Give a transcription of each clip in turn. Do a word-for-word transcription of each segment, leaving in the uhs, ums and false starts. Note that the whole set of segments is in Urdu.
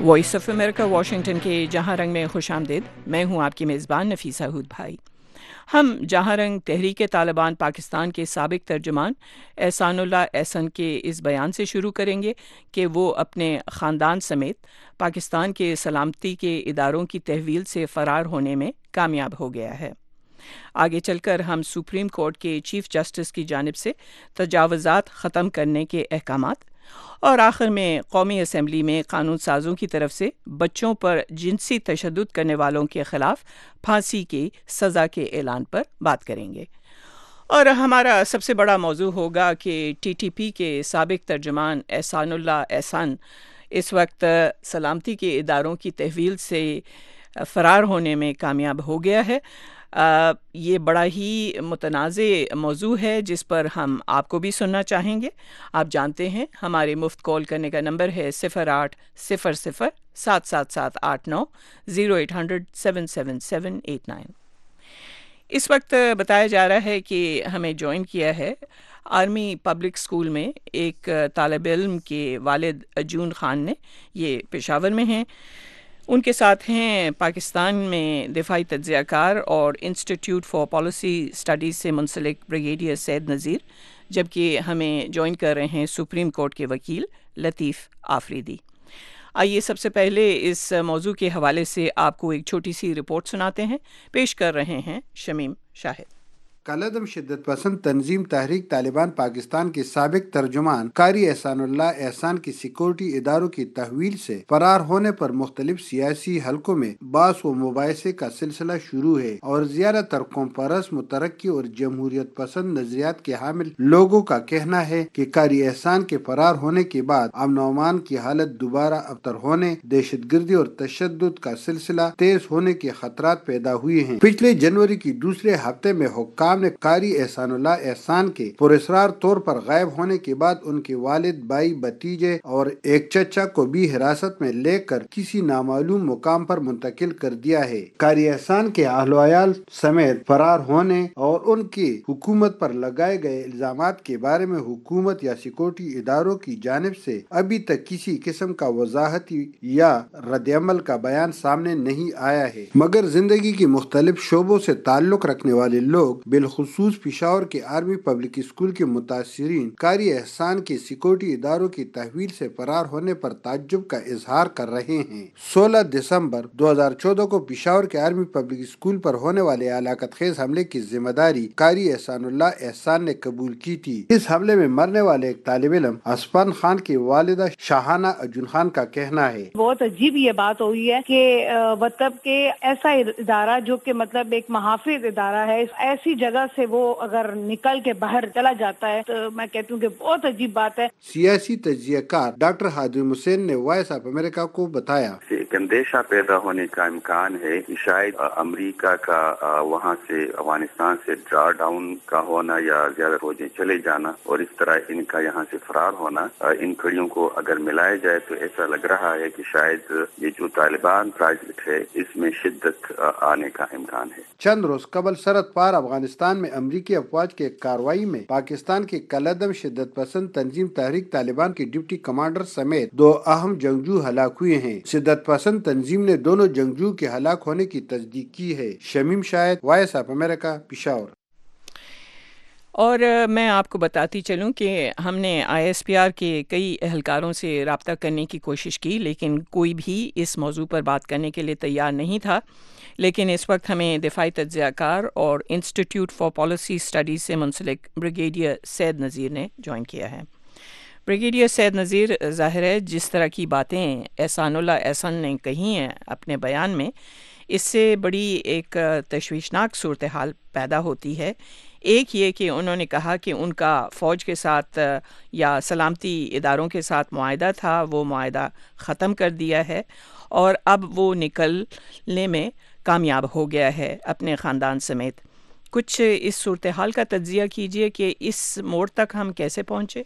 وائس آف امریکہ واشنگٹن کے جہاں رنگ میں خوش آمدید. میں ہوں آپ کی میزبان نفیسہ ہود بھائی. ہم جہاں رنگ تحریک طالبان پاکستان کے سابق ترجمان احسان اللہ احسن کے اس بیان سے شروع کریں گے کہ وہ اپنے خاندان سمیت پاکستان کے سلامتی کے اداروں کی تحویل سے فرار ہونے میں کامیاب ہو گیا ہے. آگے چل کر ہم سپریم کورٹ کے چیف جسٹس کی جانب سے تجاوزات ختم کرنے کے احکامات اور آخر میں قومی اسمبلی میں قانون سازوں کی طرف سے بچوں پر جنسی تشدد کرنے والوں کے خلاف پھانسی کی سزا کے اعلان پر بات کریں گے. اور ہمارا سب سے بڑا موضوع ہوگا کہ ٹی ٹی پی کے سابق ترجمان احسان اللہ احسان اس وقت سلامتی کے اداروں کی تحویل سے فرار ہونے میں کامیاب ہو گیا ہے. آ, یہ بڑا ہی متنازع موضوع ہے جس پر ہم آپ کو بھی سننا چاہیں گے. آپ جانتے ہیں ہمارے مفت کال کرنے کا نمبر ہے صفر آٹھ صفر صفر سات سات سات آٹھ نو zero eight hundred seven seven seven eight nine. اس وقت بتایا جا رہا ہے کہ ہمیں جوائن کیا ہے آرمی پبلک اسکول میں ایک طالب علم کے والد جون خان نے. یہ پشاور میں ہیں. ان کے ساتھ ہیں پاکستان میں دفاعی تجزیہ کار اور انسٹیٹیوٹ فار پالیسی اسٹڈیز سے منسلک بریگیڈیئر سید نذیر، جبکہ ہمیں جوائن کر رہے ہیں سپریم کورٹ کے وکیل لطیف آفریدی. آئیے سب سے پہلے اس موضوع کے حوالے سے آپ کو ایک چھوٹی سی رپورٹ سناتے ہیں. پیش کر رہے ہیں شمیم شاہد. کالعدم شدت پسند تنظیم تحریک طالبان پاکستان کے سابق ترجمان قاری احسان اللہ احسان کی سیکورٹی اداروں کی تحویل سے فرار ہونے پر مختلف سیاسی حلقوں میں بحث و مباحثے کا سلسلہ شروع ہے اور زیادہ تر قوم پرست مترقی اور جمہوریت پسند نظریات کے حامل لوگوں کا کہنا ہے کہ قاری احسان کے فرار ہونے کے بعد امن و امان کی حالت دوبارہ ابتر ہونے، دہشت گردی اور تشدد کا سلسلہ تیز ہونے کے خطرات پیدا ہوئے ہیں. پچھلے جنوری کی دوسرے ہفتے میں حکام نے قاری احسان اللہ احسان کے پراسرار طور پر غائب ہونے کے بعد ان کے والد، بھائی، بھتیجے اور ایک چچا کو بھی حراست میں لے کر کسی نامعلوم مقام پر منتقل کر دیا ہے. قاری احسان کے اہل و عیال سمیت فرار ہونے اور ان کی حکومت پر لگائے گئے الزامات کے بارے میں حکومت یا سیکورٹی اداروں کی جانب سے ابھی تک کسی قسم کا وضاحتی یا رد عمل کا بیان سامنے نہیں آیا ہے، مگر زندگی کی مختلف شعبوں سے تعلق رکھنے والے لوگ بالخصوص پشاور کے آرمی پبلک اسکول کے متاثرین قاری احسان کے سیکورٹی اداروں کی تحویل سے فرار ہونے پر تعجب کا اظہار کر رہے ہیں. سولہ دسمبر دو ہزار چودہ کو پشاور کے آرمی پبلک اسکول پر ہونے والے ہلاکت خیز حملے کی ذمہ داری قاری احسان اللہ احسان نے قبول کی تھی. اس حملے میں مرنے والے ایک طالب علم اسپن خان کی والدہ شاہانہ ارجن خان کا کہنا ہے. بہت عجیب یہ بات ہوئی ہے کہ مطلب کہ ایسا ادارہ جو کہ مطلب ایک محافظ ادارہ ہے، ایسی جگہ سے وہ اگر نکل کے باہر چلا جاتا ہے تو میں کہتی ہوں کہ بہت عجیب بات ہے. سیاسی تجزیہ کار ڈاکٹر حادم حسین نے وائس آف امریکہ کو بتایا ایک اندیشہ پیدا ہونے کا امکان ہے کہ شاید امریکہ کا وہاں سے افغانستان سے ڈرا ڈاؤن کا ہونا یا زیادہ فوجیں چلے جانا اور اس طرح ان کا یہاں سے فرار ہونا، ان کڑیوں کو اگر ملایا جائے تو ایسا لگ رہا ہے کہ شاید یہ جو طالبان پروجیکٹ ہے اس میں شدت آنے کا امکان ہے. چند روز قبل سرحد پار افغانستان میں امریکی افواج کے کارروائی میں پاکستان کی کالعدم شدت پسند تنظیم تحریک طالبان کے ڈپٹی کمانڈر سمیت دو اہم جنگجو ہلاک ہوئے ہیں. شدت پسند تنظیم نے دونوں جنگجو کے ہلاک ہونے کی تصدیق کی ہے. Shamim Shahid, Voice of America, Peshawar. اور میں آپ کو بتاتی چلوں کہ ہم نے آئی ایس پی آر کے کئی اہلکاروں سے رابطہ کرنے کی کوشش کی، لیکن کوئی بھی اس موضوع پر بات کرنے کے لیے تیار نہیں تھا. لیکن اس وقت ہمیں دفاعی تجزیہ کار اور انسٹیٹیوٹ فار پالیسی اسٹڈیز سے منسلک بریگیڈیئر سید نذیر نے جوائن کیا ہے. بریگیڈیئر سید نذیر، ظاہر ہے جس طرح کی باتیں احسان اللہ احسان نے کہی ہیں اپنے بیان میں، اس سے بڑی ایک تشویشناک صورتحال پیدا ہوتی ہے. ایک یہ کہ انہوں نے کہا کہ ان کا فوج کے ساتھ یا سلامتی اداروں کے ساتھ معاہدہ تھا، وہ معاہدہ ختم کر دیا ہے اور اب وہ نکلنے میں کامیاب ہو گیا ہے اپنے خاندان سمیت. کچھ اس صورتحال کا تجزیہ کیجئے کہ اس موڑ تک ہم کیسے پہنچے.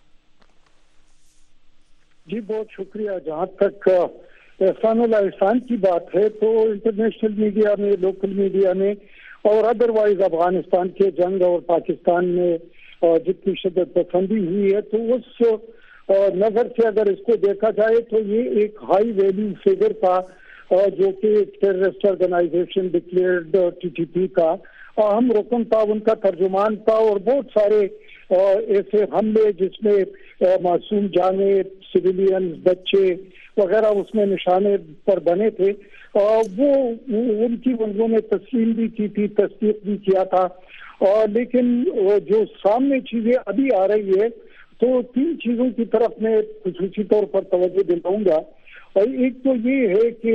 جی بہت شکریہ. جہاں تک احسان اللہ احسان کی بات ہے تو انٹرنیشنل میڈیا میں، لوکل میڈیا میں اور ادروائز افغانستان کے جنگ اور پاکستان میں جتنی شدت پسندی ہوئی ہے تو اس نظر سے اگر اس کو دیکھا جائے تو یہ ایک ہائی ویلیو فگر تھا جو کہ terrorist organization declared T T P کا اہم رکن تھا، ان کا ترجمان تھا، اور بہت سارے ایسے حملے جس میں معصوم جانیں، سویلینز، بچے وغیرہ اس میں نشانے پر بنے تھے، وہ ان کی انہوں نے تسلیم بھی کی تھی، تصدیق بھی کیا تھا. لیکن جو سامنے چیزیں ابھی آ رہی ہے تو تین چیزوں کی طرف میں خصوصی طور پر توجہ دلاؤں گا. اور ایک تو یہ ہے کہ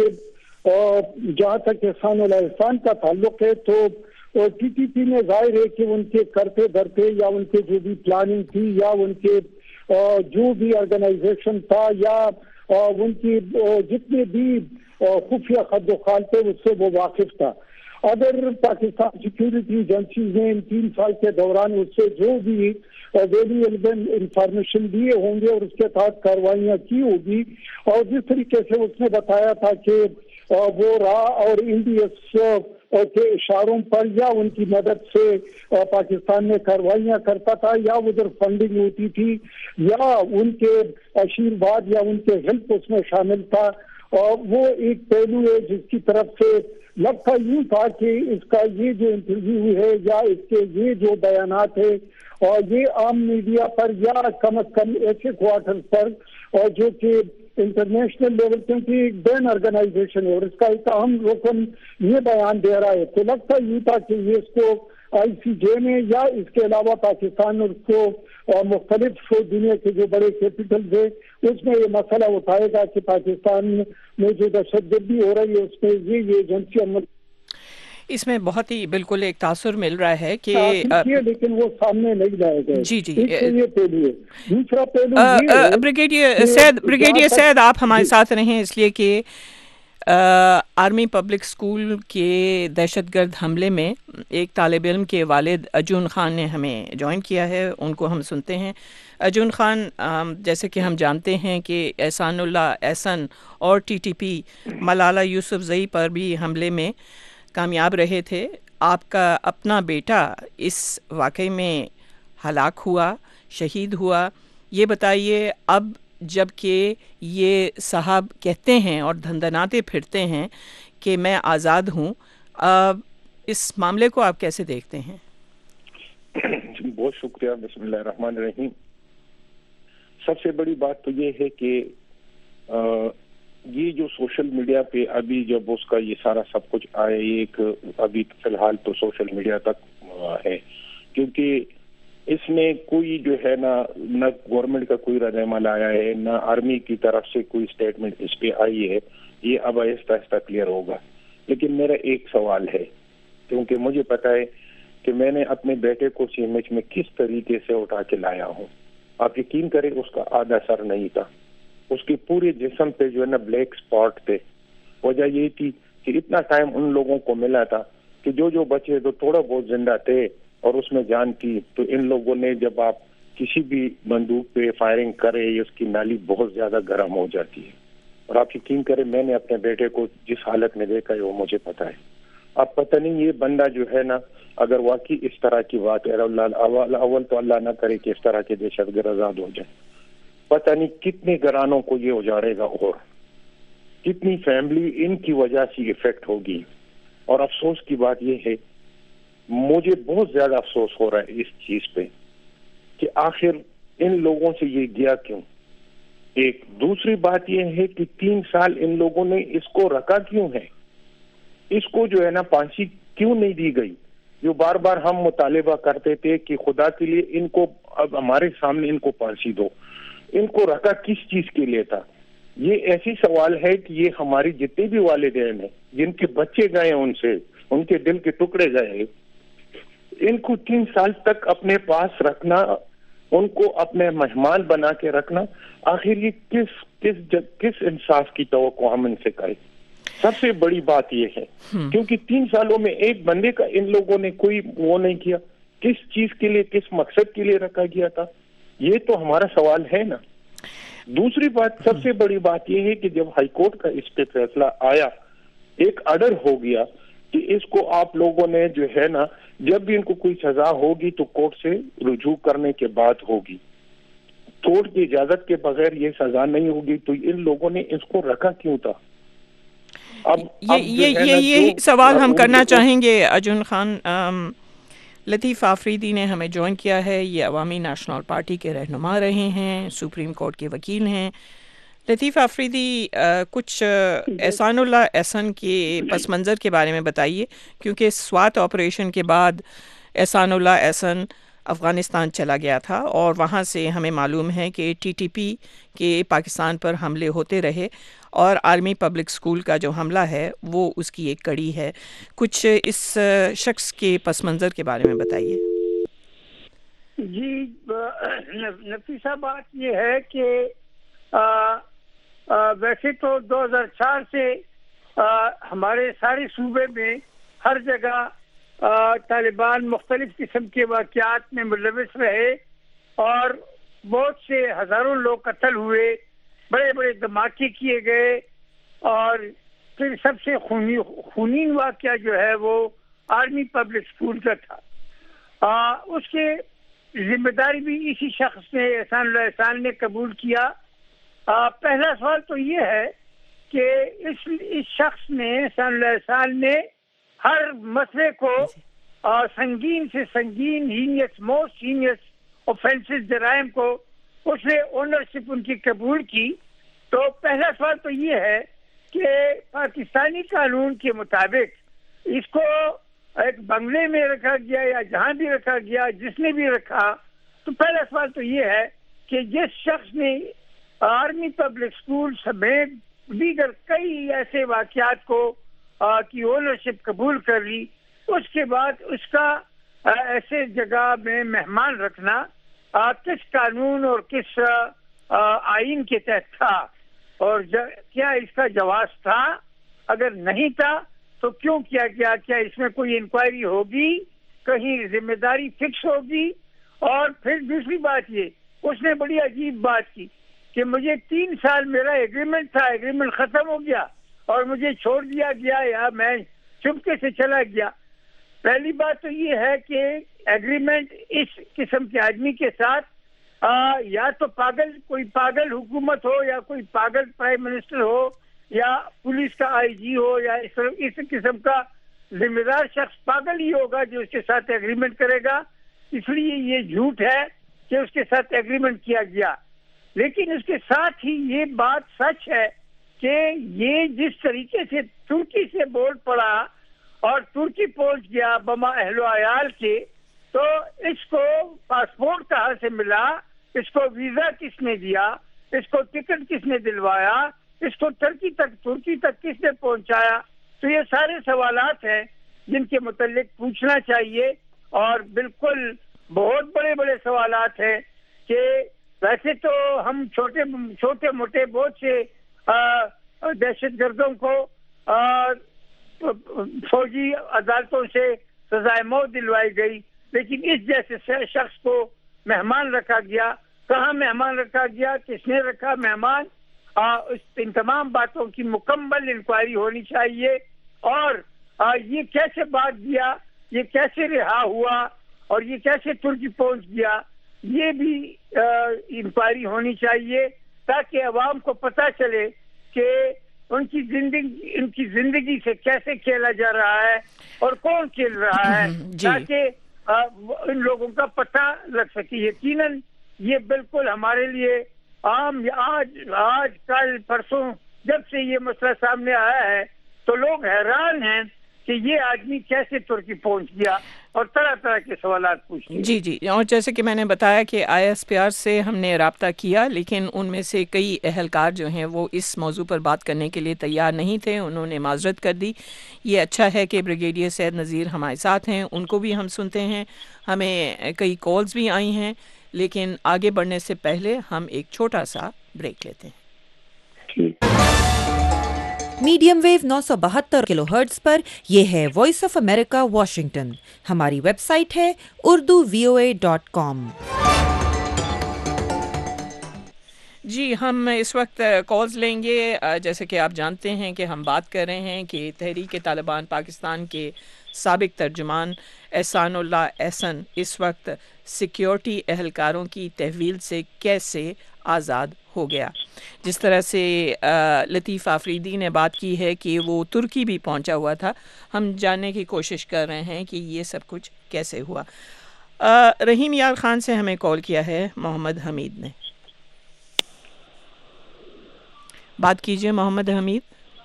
جہاں تک احسان اللہ احسان کا تعلق ہے تو ٹی ٹی پی میں ظاہر ہے کہ ان کے کرتے دھرتے یا ان کے جو بھی پلاننگ تھی یا ان کے جو بھی آرگنائزیشن تھا یا ان کی جتنے بھی خفیہ خد و خال تھے اس سے وہ واقف تھا. اگر پاکستان سیکیورٹی ایجنسیز نے ان تین سال کے دوران اس سے جو بھی ویلیبل انفارمیشن دیے ہوں گے اور اس کے تحت کاروائیاں کی ہوگی، اور جس طریقے سے اس نے بتایا تھا کہ وہ را اور انڈی ایس کے اشاروں پر یا ان کی مدد سے پاکستان میں کاروائیاں کرتا تھا یا ادھر فنڈنگ ہوتی تھی یا ان کے آشیرواد یا ان کے ہیلپ اس میں شامل تھا، اور وہ ایک پہلو ہے جس کی طرف سے لگتا یوں تھا کہ اس کا یہ جو انٹرویو ہے یا اس کے یہ جو بیانات ہے اور یہ عام میڈیا پر یا کم از کم ایسے کوارٹر پر اور جو کہ انٹرنیشنل لیول کیونکہ ایک بین آرگنائزیشن ہے اور اس کا ایک اہم رکن یہ بیان دے رہا ہے، تو لگتا یوں تھا کہ یہ اس کو آئی سی جے میں یا اس کے علاوہ پاکستان اور اس کو مختلف دنیا کے جو بڑے کیپٹلز ہیں اس میں یہ مسئلہ اٹھائے گا کہ پاکستان میں جو دہشت گردی ہو رہی ہے اس میں یہ یہ ایجنسی عمل. اس میں بہت ہی بالکل ایک تاثر مل رہا ہے کہ لیکن وہ سامنے نہیں لائے گئے. جی جی یہ پہلو ہے. دوسرا پہلو بریگیڈیئر سید بریگیڈیئر سید آپ ہمارے ساتھ رہیں اس لیے کہ آرمی پبلک اسکول کے دہشت گرد حملے میں ایک طالب علم کے والد ارجن خان نے ہمیں جوائن کیا ہے، ان کو ہم سنتے ہیں. ارجن خان، جیسے کہ ہم جانتے ہیں کہ احسان اللہ احسن اور T T P Malala Yousafzai پر بھی حملے میں کامیاب رہے تھے. آپ کا اپنا بیٹا اس واقعے میں ہلاک ہوا، شہید ہوا. یہ بتائیے اب جب کہ یہ صاحب کہتے ہیں اور دھندناتے پھرتے ہیں کہ میں آزاد ہوں، اب اس معاملے کو آپ کیسے دیکھتے ہیں؟ بہت شکریہ. بسم اللہ الرحمن الرحیم. سب سے بڑی بات تو یہ ہے کہ یہ جو سوشل میڈیا پہ ابھی جب اس کا یہ سارا سب کچھ آیا، ایک ابھی فی الحال تو سوشل میڈیا تک ہے، کیونکہ اس میں کوئی جو ہے نا نہ گورنمنٹ کا کوئی رد عمل آیا ہے، نہ آرمی کی طرف سے کوئی اسٹیٹمنٹ اس پہ آئی ہے. یہ اب آہستہ آہستہ کلیئر ہوگا. لیکن میرا ایک سوال ہے، کیونکہ مجھے پتا ہے کہ میں نے اپنے بیٹے کو سی ایم ایچ میں کس طریقے سے اٹھا کے لایا ہوں. آپ یقین کریں اس کا آدھا سر نہیں تھا، اس کے پورے جسم پہ جو ہے نا بلیک اسپاٹ تھے. وجہ یہ تھی کہ اتنا ٹائم ان لوگوں کو ملا تھا کہ جو جو بچے تو تھوڑا بہت زندہ تھے اور اس میں جان تھی، تو ان لوگوں نے جب آپ کسی بھی بندوق پہ فائرنگ کرے اس کی نالی بہت زیادہ گرم ہو جاتی ہے. اور آپ یقین کریں میں نے اپنے بیٹے کو جس حالت میں دیکھا ہے وہ مجھے پتا ہے. اب پتہ نہیں یہ بندہ جو ہے نا اگر واقعی اس طرح کی بات ہے، اول تو اللہ نہ کرے کہ اس طرح کے دہشت گرد آزاد ہو جائے، پتہ نہیں کتنے گھرانوں کو یہ اجاڑے گا اور کتنی فیملی ان کی وجہ سے افیکٹ ہوگی. اور افسوس کی بات یہ ہے، مجھے بہت زیادہ افسوس ہو رہا ہے اس چیز پہ کہ آخر ان لوگوں سے یہ گیا کیوں. ایک دوسری بات یہ ہے کہ تین سال ان لوگوں نے اس کو رکھا کیوں ہے، اس کو جو ہے نا پھانسی کیوں نہیں دی گئی. جو بار بار ہم مطالبہ کرتے تھے کہ خدا کے لیے ان کو اب ہمارے سامنے ان کو پھانسی دو، ان کو رکھا کس چیز کے لیے تھا. یہ ایسی سوال ہے کہ یہ ہماری جتنے بھی والدین ہیں جن کے بچے گئے ان سے ان کے دل کے ٹکڑے گئے، ان کو تین سال تک اپنے پاس رکھنا، ان کو اپنے مہمان بنا کے رکھنا، آخر یہ کس کس کس انصاف کی توقع ہم ان سے کریں. سب سے بڑی بات یہ ہے کیونکہ تین سالوں میں ایک بندے کا ان لوگوں نے کوئی وہ نہیں کیا. کس چیز کے لیے، کس مقصد کے لیے رکھا گیا تھا، یہ تو ہمارا سوال ہے نا. دوسری بات، سب سے بڑی بات یہ ہے کہ جب ہائی کورٹ کا اس پہ فیصلہ آیا، ایک آرڈر ہو گیا کہ اس کو آپ لوگوں نے جو ہے نا جب بھی ان کو کوئی سزا ہوگی تو کورٹ سے رجوع کرنے کے بعد ہوگی. کورٹ کی اجازت کے بغیر یہ سزا نہیں ہوگی تو ان لوگوں نے اس کو رکھا کیوں تھا؟ اب یہ یہ سوال ہم کرنا چاہیں گے ارجن خان. لطیف آفریدی نے ہمیں جوائن کیا ہے. یہ عوامی نیشنل پارٹی کے رہنما رہے ہیں, سپریم کورٹ کے وکیل ہیں. لطیف آفریدی, کچھ احسان اللہ احسن کے پس منظر کے بارے میں بتائیے, کیونکہ سوات آپریشن کے بعد احسان اللہ احسن افغانستان چلا گیا تھا اور وہاں سے ہمیں معلوم ہے کہ ٹی ٹی پی کے پاکستان پر حملے ہوتے رہے اور آرمی پبلک اسکول کا جو حملہ ہے وہ اس کی ایک کڑی ہے. کچھ اس شخص کے پس منظر کے بارے میں بتائیے. جی نفیسہ, بات یہ ہے کہ آ, آ, ویسے تو دو ہزار چار سے آ, ہمارے سارے صوبے میں ہر جگہ آ, طالبان مختلف قسم کے واقعات میں ملوث رہے اور بہت سے ہزاروں لوگ قتل ہوئے, بڑے بڑے دھماکے کیے گئے, اور پھر سب سے خونی خونین واقعہ جو ہے وہ آرمی پبلک اسکول کا تھا. آ, اس کے ذمہ داری بھی اسی شخص نے, احسان اللہ احسان نے قبول کیا. آ, پہلا سوال تو یہ ہے کہ اس اس شخص نے, احسان اللہ احسان نے, ہر مسئلے کو آ, سنگین سے سنگین, ہینیس موسٹ ہینیس اوفینسز جرائم کو اس نے اونرشپ ان کی قبول کی. تو پہلا سوال تو یہ ہے کہ پاکستانی قانون کے مطابق اس کو ایک بنگلے میں رکھا گیا یا جہاں بھی رکھا گیا, جس نے بھی رکھا, تو پہلا سوال تو یہ ہے کہ جس شخص نے آرمی پبلک اسکول سمیت دیگر کئی ایسے واقعات کو آ, کی اونرشپ قبول کر لی, اس کے بعد اس کا آ, ایسے جگہ میں مہمان رکھنا آ, کس قانون اور کس آ, آئین کے تحت تھا, اور کیا اس کا جواز تھا؟ اگر نہیں تھا تو کیوں کیا گیا؟ کیا اس میں کوئی انکوائری ہوگی, کہیں ذمہ داری فکس ہوگی؟ اور پھر دوسری بات یہ, اس نے بڑی عجیب بات کی کہ مجھے تین سال میرا ایگریمنٹ تھا, ایگریمنٹ ختم ہو گیا اور مجھے چھوڑ دیا گیا یا میں چپکے سے چلا گیا. پہلی بات تو یہ ہے کہ ایگریمنٹ اس قسم کے آدمی کے ساتھ آ, یا تو پاگل کوئی پاگل حکومت ہو یا کوئی پاگل پرائم منسٹر ہو یا پولیس کا آئی جی ہو یا اس اس قسم کا ذمہ دار شخص پاگل ہی ہوگا جو اس کے ساتھ ایگریمنٹ کرے گا. اس لیے یہ جھوٹ ہے کہ اس کے ساتھ ایگریمنٹ کیا گیا. لیکن اس کے ساتھ ہی یہ بات سچ ہے کہ یہ جس طریقے سے ترکی سے بول پڑا اور ترکی پہنچ گیا بما اہل و عیال کے, تو اس کو پاسپورٹ کہاں سے ملا, اس کو ویزا کس نے دیا, اس کو ٹکٹ کس نے دلوایا, اس کو ترکی تک ترکی تک کس نے پہنچایا؟ تو یہ سارے سوالات ہیں جن کے متعلق پوچھنا چاہیے, اور بالکل بہت بڑے بڑے سوالات ہیں کہ ویسے تو ہم چھوٹے چھوٹے موٹے بہت سے دہشت گردوں کو فوجی عدالتوں سے سزائے موت دلوائی گئی, لیکن اس جیسے شخص کو مہمان رکھا گیا. کہاں مہمان رکھا گیا, کس نے رکھا مہمان؟ آ, اس ان تمام باتوں کی مکمل انکوائری ہونی چاہیے. اور آ, یہ کیسے بات دیا, یہ کیسے رہا ہوا, اور یہ کیسے ترکی پہنچ گیا, یہ بھی انکوائری ہونی چاہیے تاکہ عوام کو پتہ چلے کہ ان کی زندگی ان کی زندگی سے کیسے کھیلا جا رہا ہے اور کون کھیل رہا ہے, تاکہ ان لوگوں کا پتہ لگ سکے. یقیناً یہ بالکل ہمارے لیے عام آج آج کل پرسوں جب سے یہ مسئلہ سامنے آیا ہے تو لوگ حیران ہیں کہ یہ آدمی کیسے ترکی پہنچ گیا, اور طرح طرح کے سوالات پوچھتے ہیں. جی جی اور جیسے کہ میں نے بتایا کہ آئی ایس پی آر سے ہم نے رابطہ کیا, لیکن ان میں سے کئی اہلکار جو ہیں وہ اس موضوع پر بات کرنے کے لیے تیار نہیں تھے, انہوں نے معذرت کر دی. یہ اچھا ہے کہ بریگیڈیئر سید نذیر ہمارے ساتھ ہیں, ان کو بھی ہم سنتے ہیں. ہمیں کئی کالز بھی آئی ہیں, لیکن آگے بڑھنے سے پہلے ہم ایک چھوٹا سا بریک لیتے ہیں. میڈیم ویو نو سو بہتر کلو ہرٹز پر یہ ہے وائس آف امریکہ واشنگٹن. ہماری ویب سائٹ ہے Urdu V O A dot com. جی ہم اس وقت کالز لیں گے. جیسے کہ آپ جانتے ہیں کہ ہم بات کر رہے ہیں کہ تحریک طالبان پاکستان کے سابق ترجمان احسان اللہ احسن اس وقت سیکیورٹی اہلکاروں کی تحویل سے کیسے آزاد ہو گیا. جس طرح سے لطیف آفریدی نے بات کی ہے کہ وہ ترکی بھی پہنچا ہوا تھا، ہم جاننے کی کوشش کر رہے ہیں کہ یہ سب کچھ کیسے ہوا. رحیم یار خان سے ہمیں کال کیا ہے محمد حمید نے. بات کیجئے محمد حمید.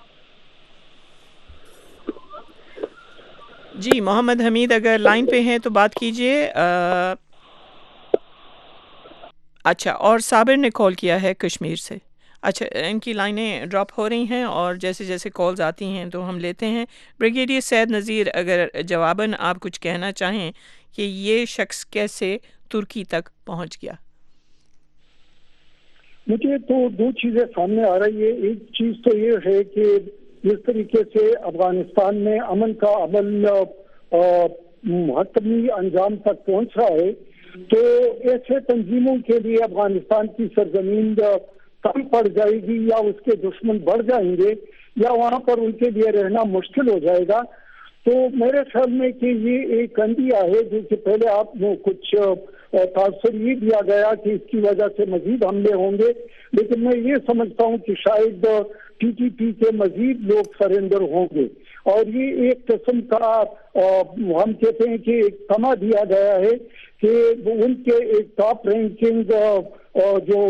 جی محمد حمید اگر لائن پہ ہیں تو بات کیجئے. اچھا، اور صابر نے کال کیا ہے کشمیر سے. اچھا، ان کی لائنیں ڈراپ ہو رہی ہیں اور جیسے جیسے کالز آتی ہیں تو ہم لیتے ہیں. بریگیڈیئر سید نذیر اگر جواباً آپ کچھ کہنا چاہیں کہ یہ شخص کیسے ترکی تک پہنچ گیا. مجھے تو دو چیزیں سامنے آ رہی ہے. ایک چیز تو یہ ہے کہ جس طریقے سے افغانستان میں امن کا عمل حتمی انجام تک پہنچ رہا ہے تو ایسے تنظیموں کے لیے افغانستان کی سرزمین کم پڑ جائے گی یا اس کے دشمن بڑھ جائیں گے یا وہاں پر ان کے لیے رہنا مشکل ہو جائے گا. تو میرے خیال میں کہ یہ ایک اندیا ہے جو کہ پہلے آپ کو کچھ تاثر یہ دیا گیا کہ اس کی وجہ سے مزید حملے ہوں گے، لیکن میں یہ سمجھتا ہوں کہ شاید ٹی ٹی پی کے مزید لوگ سرنڈر ہوں گے اور یہ ایک قسم کا ہم کہتے ہیں کہ ایک تمہ دیا گیا ہے کہ ان کے ایک ٹاپ رینکنگ جو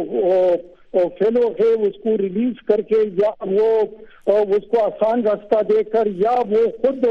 فیلو ہے اس کو ریلیز کر کے یا وہ اس کو آسان راستہ دے کر یا وہ خود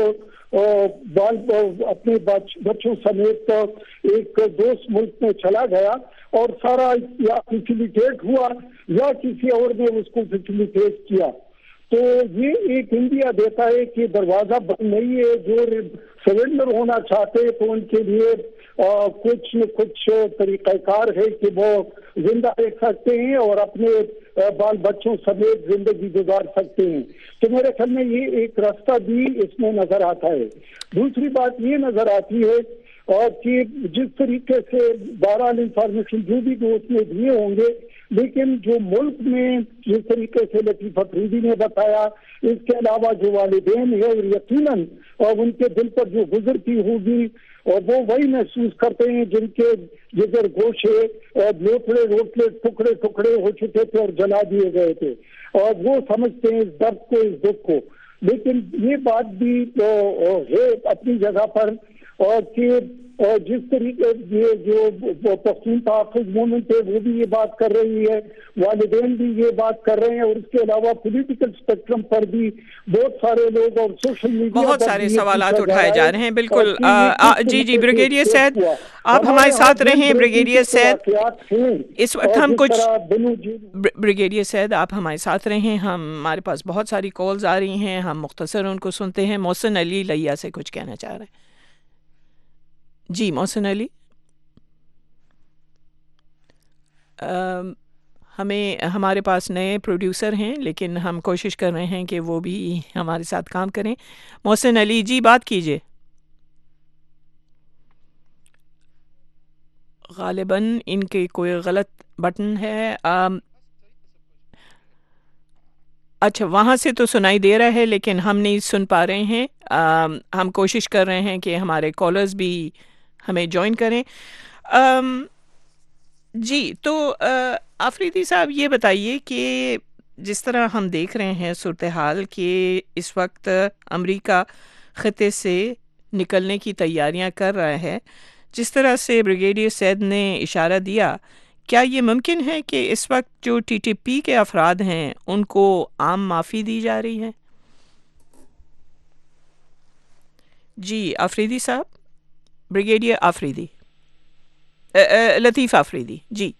بال اپنے بچوں سمیت ایک دوست ملک میں چلا گیا اور سارا یا فیسیلیٹیٹ ہوا یا کسی اور نے اس کو فیسیلیٹیٹ کیا. تو یہ ایک انڈیا دیتا ہے کہ دروازہ بند نہیں ہے. جو سرنڈر ہونا چاہتے تو ان کے لیے کچھ نہ کچھ طریقہ کار ہے کہ وہ زندہ رہ سکتے ہیں اور اپنے بال بچوں سمیت زندگی گزار سکتے ہیں. تو میرے خیال میں یہ ایک راستہ بھی اس میں نظر آتا ہے. دوسری بات یہ نظر آتی ہے اور کہ جس طریقے سے بہرحال انفارمیشن جو بھی دوست نے دیے ہوں گے، لیکن جو ملک میں جس طریقے سے لطیف افریدی نے بتایا، اس کے علاوہ جو والدین ہیں اور یقیناً اور ان کے دل پر جو گزرتی ہوگی اور وہ وہی محسوس کرتے ہیں جن کے جگر گوشے اور لوٹڑے روٹلے ٹکڑے ٹکڑے ہو چکے تھے اور جلا دیے گئے تھے اور وہ سمجھتے ہیں اس درد کو، اس دکھ کو. لیکن یہ بات بھی ہے اپنی جگہ پر اور کہ جس طریقے یہ جو پختون تحفظ موومنٹ ہے وہ بھی یہ بات کر رہی ہے، والدین بھی یہ بات کر رہے ہیں اور اس کے علاوہ پولیٹیکل اسپیکٹرم پر بھی بہت سارے لوگ اور سوشل میڈیا بہت سارے سوالات اٹھائے جا رہے ہیں. بالکل جی جی بریگیڈیئر سید آپ ہمارے ساتھ رہیں. بریگیڈیئر سید اس وقت ہم کچھ بریگیڈیئر سید آپ ہمارے ساتھ رہیں. ہم ہمارے پاس بہت ساری کالز آ رہی ہیں، ہم مختصر ان کو سنتے ہیں. محسن علی لیا سے کچھ کہنا چاہ رہے ہیں. جی محسن علی. ہمیں ہمارے پاس نئے پروڈیوسر ہیں لیکن ہم کوشش کر رہے ہیں کہ وہ بھی ہمارے ساتھ کام کریں. محسن علی جی بات کیجئے. غالباً ان کے کوئی غلط بٹن ہے. اچھا وہاں سے تو سنائی دے رہا ہے لیکن ہم نہیں سن پا رہے ہیں. ہم کوشش کر رہے ہیں کہ ہمارے کالرز بھی ہمیں جوائن کریں. جی تو آفریدی صاحب یہ بتائیے کہ جس طرح ہم دیکھ رہے ہیں صورتحال کہ اس وقت امریکہ خطے سے نکلنے کی تیاریاں کر رہا ہے، جس طرح سے بریگیڈیئر سید نے اشارہ دیا، کیا یہ ممکن ہے کہ اس وقت جو ٹی ٹی پی کے افراد ہیں ان کو عام معافی دی جا رہی ہے؟ جی آفریدی صاحب، بریگیڈیئر آفریدی لطیف آفریدی. جی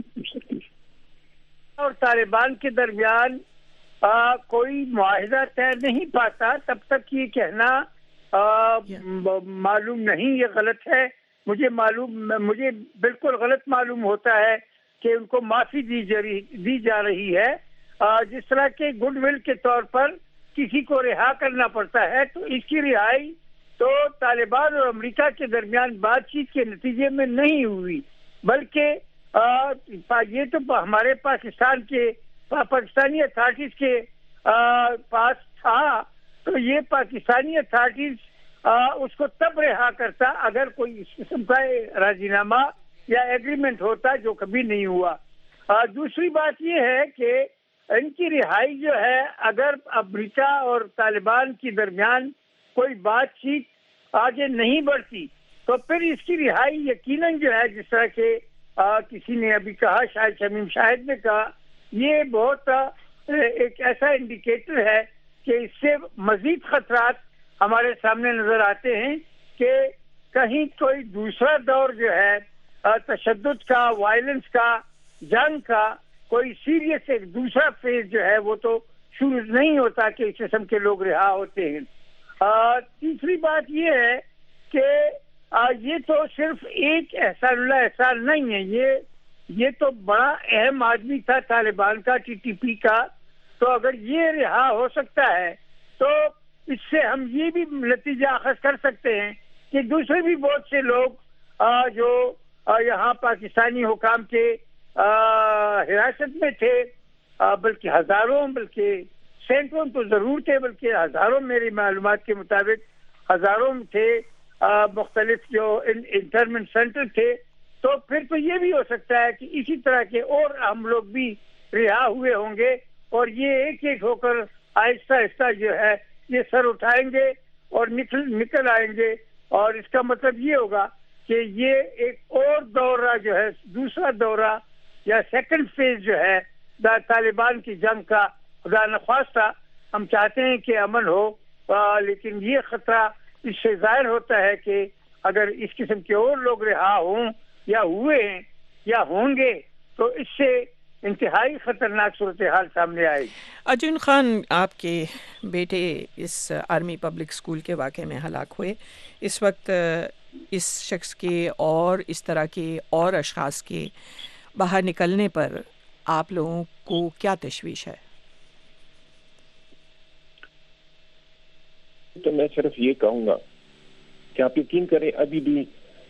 اور طالبان کے درمیان آ, کوئی معاہدہ طے نہیں پاتا تب تک یہ کہنا آ, yeah. معلوم نہیں، یہ غلط ہے. مجھے معلوم مجھے بالکل غلط معلوم ہوتا ہے کہ ان کو معافی دی جا رہی دی جا رہی ہے. آ, جس طرح کے گڈ ول کے طور پر کسی کو رہا کرنا پڑتا ہے تو اس کی رہائی تو طالبان اور امریکہ کے درمیان بات چیت کے نتیجے میں نہیں ہوئی، بلکہ آ, یہ تو ہمارے پاکستان کے پاکستانی اتھارٹیز کے آ, پاس تھا. تو یہ پاکستانی اتھارٹیز اس کو تب رہا کرتا اگر کوئی اس قسم کا راضینامہ یا ایگریمنٹ ہوتا، جو کبھی نہیں ہوا۔ دوسری بات یہ ہے کہ ان کی رہائی جو ہے، اگر امریکہ اور طالبان کے درمیان کوئی بات چیت آگے نہیں بڑھتی تو پھر اس کی رہائی یقیناً جو ہے، جس طرح کہ کسی نے ابھی کہا، شاید شمیم شاہد نے کہا، یہ بہت ایک ایسا انڈیکیٹر ہے کہ اس سے مزید خطرات ہمارے سامنے نظر آتے ہیں کہ کہیں کوئی دوسرا دور جو ہے تشدد کا، وائلنس کا، جنگ کا، کوئی سیریس ایک دوسرا فیز جو ہے وہ تو شروع نہیں ہوتا کہ اس قسم کے لوگ رہا ہوتے ہیں۔ تیسری بات یہ ہے کہ یہ تو صرف ایک احسان اللہ احسان نہیں ہے، یہ یہ تو بڑا اہم آدمی تھا طالبان کا، ٹی ٹی پی کا، تو اگر یہ رہا ہو سکتا ہے تو اس سے ہم یہ بھی نتیجہ اخذ کر سکتے ہیں کہ دوسرے بھی بہت سے لوگ جو یہاں پاکستانی حکام کے حراست میں تھے، بلکہ ہزاروں، بلکہ سینکڑوں تو ضرور تھے، بلکہ ہزاروں، میری معلومات کے مطابق ہزاروں تھے، مختلف جو انٹرمنٹ سینٹر تھے، تو پھر تو یہ بھی ہو سکتا ہے کہ اسی طرح کے اور ہم لوگ بھی رہا ہوئے ہوں گے، اور یہ ایک ایک ہو کر آہستہ آہستہ جو ہے یہ سر اٹھائیں گے اور نکل نکل آئیں گے، اور اس کا مطلب یہ ہوگا کہ یہ ایک اور دورہ جو ہے، دوسرا دورہ یا سیکنڈ فیز جو ہے طالبان کی جنگ کا، خدا نخواستہ ہم چاہتے ہیں کہ امن ہو، لیکن یہ خطرہ اس سے ظاہر ہوتا ہے کہ اگر اس قسم کے اور لوگ رہا ہوں یا ہوئے ہیں یا ہوں گے تو اس سے انتہائی خطرناک صورتحال سامنے آئے گی۔ ارجن خان، آپ کے بیٹے اس آرمی پبلک اسکول کے واقعے میں ہلاک ہوئے، اس وقت اس شخص کے اور اس طرح کے اور اشخاص کے باہر نکلنے پر آپ لوگوں کو کیا تشویش ہے؟ تو میں صرف یہ کہوں گا کہ آپ یقین کریں، ابھی بھی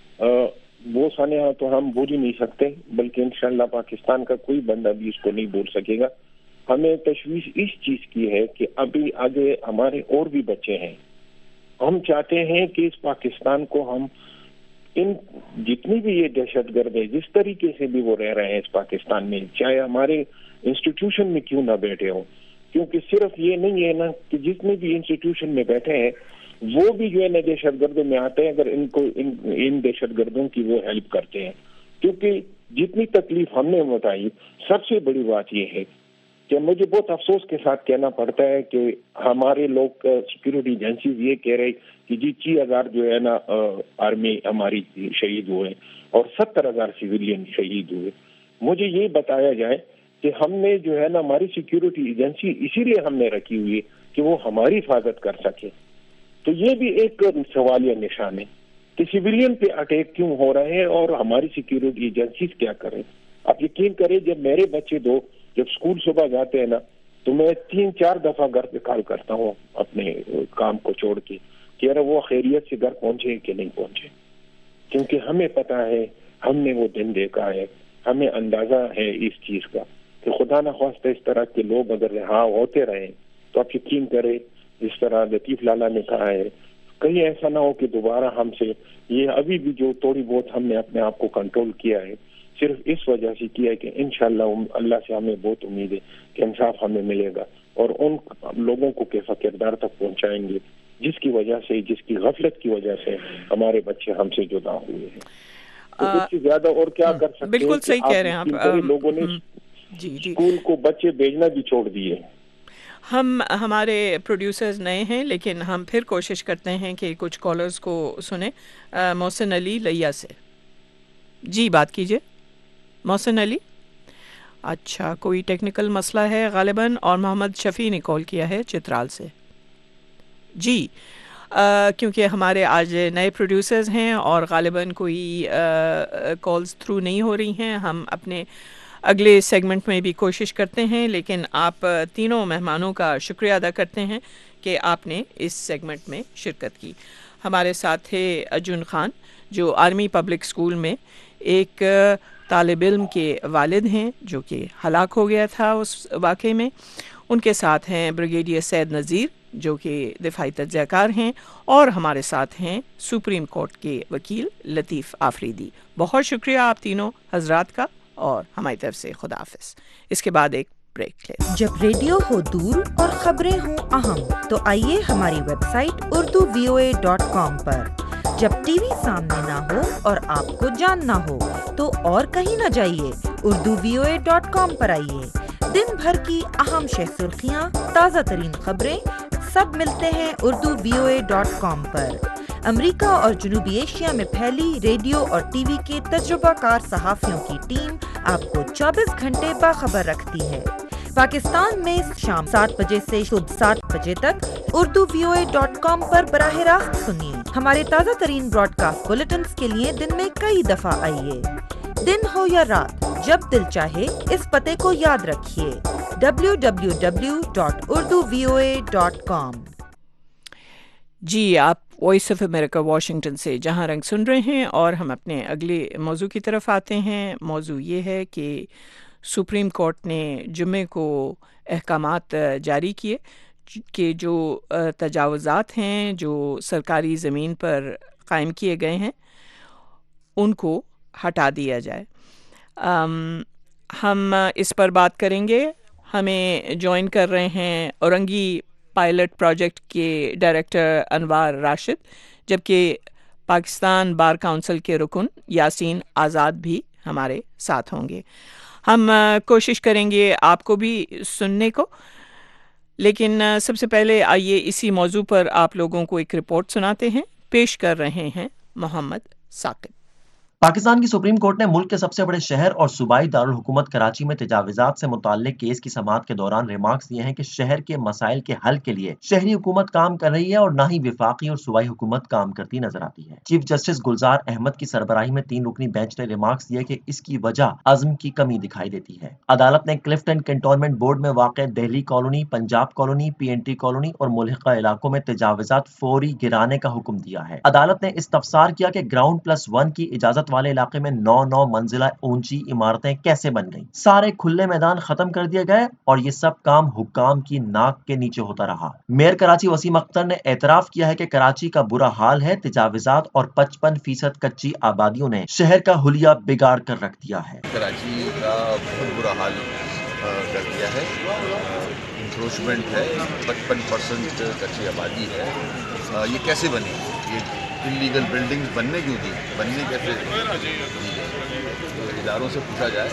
وہ سانحہ تو ہم بھول ہی نہیں سکتے، بلکہ انشاءاللہ پاکستان کا کوئی بندہ بھی اس کو نہیں بھول سکے گا۔ ہمیں تشویش اس چیز کی ہے کہ ابھی آگے ہمارے اور بھی بچے ہیں، ہم چاہتے ہیں کہ اس پاکستان کو ہم ان جتنی بھی یہ دہشت گرد ہے، جس طریقے سے بھی وہ رہ رہے ہیں اس پاکستان میں، چاہے ہمارے انسٹیٹیوشن میں کیوں نہ بیٹھے ہوں، کیونکہ صرف یہ نہیں ہے نا کہ جتنے بھی انسٹیٹیوشن میں بیٹھے ہیں وہ بھی جو ہے نا دہشت گردوں میں آتے ہیں، اگر ان کو ان ان دہشت گردوں کی وہ ہیلپ کرتے ہیں، کیونکہ جتنی تکلیف ہم نے بتائی، سب سے بڑی بات یہ ہے کہ مجھے بہت افسوس کے ساتھ کہنا پڑتا ہے کہ ہمارے لوگ سیکورٹی ایجنسیز یہ کہہ رہے کہ جی چھ ہزار جو ہے نا آرمی ہماری شہید ہوئے اور ستر ہزار سویلین شہید ہوئے۔ مجھے یہ بتایا جائے کہ ہم نے جو ہے نا ہماری سیکورٹی ایجنسی اسی لیے ہم نے رکھی ہوئی ہے کہ وہ ہماری حفاظت کر سکے، تو یہ بھی ایک سوالیہ نشان ہے کہ سویلین پہ اٹیک کیوں ہو رہے ہیں اور ہماری سیکورٹی ایجنسیز کیا کریں۔ آپ یقین کریں، جب میرے بچے دو جب اسکول صبح جاتے ہیں نا تو میں تین چار دفعہ گھر پہ کال کرتا ہوں اپنے کام کو چھوڑ کے کہ یار وہ خیریت سے گھر پہنچے کہ نہیں پہنچے، کیونکہ ہمیں پتا ہے، ہم نے وہ دن دیکھا ہے، ہمیں اندازہ ہے اس چیز کا کہ خدا نخواستہ اس طرح کے لوگ اگر رہا ہوتے رہے تو آپ یقین کریں، جس طرح لطیف لالا نے کہا ہے، کہیں ایسا نہ ہو کہ دوبارہ ہم سے یہ ابھی بھی جو تھوڑی بہت ہم نے اپنے آپ کو کنٹرول کیا ہے صرف اس وجہ سے کیا ہے کہ انشاءاللہ اللہ سے ہمیں بہت امید ہے کہ انصاف ہمیں ملے گا اور ان لوگوں کو کیسا کردار تک پہنچائیں گے جس کی وجہ سے، جس کی غفلت کی وجہ سے ہمارے بچے ہم سے جدا ہوئے ہیں۔ تو اس سے زیادہ اور کیا کر سکتے ہیں؟ بالکل صحیح کہہ رہے ہیں آپ۔ لوگوں نے اسکول کو بچے بھیجنا بھی چھوڑ دیے۔ ہم ہمارے پروڈیوسرز نئے ہیں لیکن ہم پھر کوشش کرتے ہیں کہ کچھ کالرز کو سنیں۔ محسن علی لیا سے، جی بات کیجئے محسن علی۔ اچھا، کوئی ٹیکنیکل مسئلہ ہے غالباً، اور محمد شفیع نے کال کیا ہے چترال سے۔ جی آ, کیونکہ ہمارے آج نئے پروڈیوسرز ہیں اور غالباً کوئی کالز تھرو نہیں ہو رہی ہیں، ہم اپنے اگلے سیگمنٹ میں بھی کوشش کرتے ہیں، لیکن آپ تینوں مہمانوں کا شکریہ ادا کرتے ہیں کہ آپ نے اس سیگمنٹ میں شرکت کی۔ ہمارے ساتھ تھے ارجن خان جو آرمی پبلک اسکول میں ایک طالب علم کے والد ہیں جو کہ ہلاک ہو گیا تھا اس واقعے میں۔ ان کے ساتھ ہیں بریگیڈیئر سید نذیر جو کہ دفاعی تجزیہ کار ہیں، اور ہمارے ساتھ ہیں سپریم کورٹ کے وکیل لطیف آفریدی۔ بہت شکریہ آپ تینوں حضرات کا، اور ہماری طرف سے خدا حافظ۔ اس کے بعد ایک بریک لیں۔ جب ریڈیو ہو دور اور خبریں ہوں اہم تو آئیے ہماری website Urdu V O A dot com پر۔ جب ٹی وی سامنے نہ ہو اور آپ کو جاننا ہو تو اور کہیں نہ جائیے، Urdu V O A dot com پر آئیے۔ دن بھر کی اہم شہ سرخیاں، تازہ ترین خبریں سب ملتے ہیں Urdu V O A dot com پر۔ امریکہ اور جنوبی ایشیا میں پھیلی ریڈیو اور ٹی وی کے تجربہ کار صحافیوں کی ٹیم آپ کو چوبیس گھنٹے باخبر رکھتی ہے۔ پاکستان میں شام سات بجے سے صبح سات بجے تک Urdu V O A dot com پر براہ راست سنیے۔ ہمارے تازہ ترین براڈ کاسٹ بلیٹنز کے لیے دن میں کئی دفعہ آئیے۔ دن ہو یا رات، جب دل چاہے اس پتے کو یاد رکھیے، W W W dot Urdu V O A dot com. جی، آپ وائس آف امریکہ واشنگٹن سے جہاں رنگ سن رہے ہیں، اور ہم اپنے اگلے موضوع کی طرف آتے ہیں۔ موضوع یہ ہے کہ سپریم کورٹ نے جمعے کو احکامات جاری کیے کہ جو تجاوزات ہیں جو سرکاری زمین پر قائم کیے گئے ہیں ان کو ہٹا دیا جائے۔ ہم اس پر بات کریں گے۔ ہمیں جوائن کر رہے ہیں اورنگی پائلٹ پروجیکٹ کے ڈائریکٹر انوار راشد، جبکہ پاکستان بار کونسل کے رکن یاسین آزاد بھی ہمارے ساتھ ہوں گے۔ ہم کوشش کریں گے آپ کو بھی سننے کو، لیکن سب سے پہلے آئیے اسی موضوع پر آپ لوگوں کو ایک رپورٹ سناتے ہیں۔ پیش کر رہے ہیں محمد ثاقب۔ پاکستان کی سپریم کورٹ نے ملک کے سب سے بڑے شہر اور صوبائی دارالحکومت کراچی میں تجاوزات سے متعلق کیس کی سماعت کے دوران ریمارکس دیے ہیں کہ شہر کے مسائل کے حل کے لیے شہری حکومت کام کر رہی ہے اور نہ ہی وفاقی اور صوبائی حکومت کام کرتی نظر آتی ہے۔ چیف جسٹس گلزار احمد کی سربراہی میں تین رکنی بینچ نے ریمارکس دیے کہ اس کی وجہ عزم کی کمی دکھائی دیتی ہے۔ عدالت نے کلفٹن کنٹونمنٹ بورڈ میں واقع Delhi colony, Punjab colony, P N T colony اور ملحقہ علاقوں میں تجاوزات فوری گرانے کا حکم دیا ہے۔ عدالت نے استفسار کیا کہ گراؤنڈ پلس ون کی اجازت والے علاقے میں نو نو منزلہ اونچی عمارتیں کیسے بن گئیں؟ سارے کھلے میدان ختم کر دیے گئے اور یہ سب کام حکام کی ناک کے نیچے ہوتا رہا۔ میئر کراچی وسیم اختر نے اعتراف کیا ہے کہ کراچی کا برا حال ہے، تجاوزات اور پچپن فیصد کچی آبادیوں نے شہر کا حلیہ بگاڑ کر رکھ دیا ہے۔ کراچی کا بہت برا حال کر دیا ہے، انکروچمنٹ ہے، پچپن پرسنٹ کچی آبادی ہے۔ یہ کیسے بنی؟ یہ انلیگل بلڈنگز بننے کیوں دی؟ بننے کیسے دی گئی؟ اداروں سے پوچھا جائے،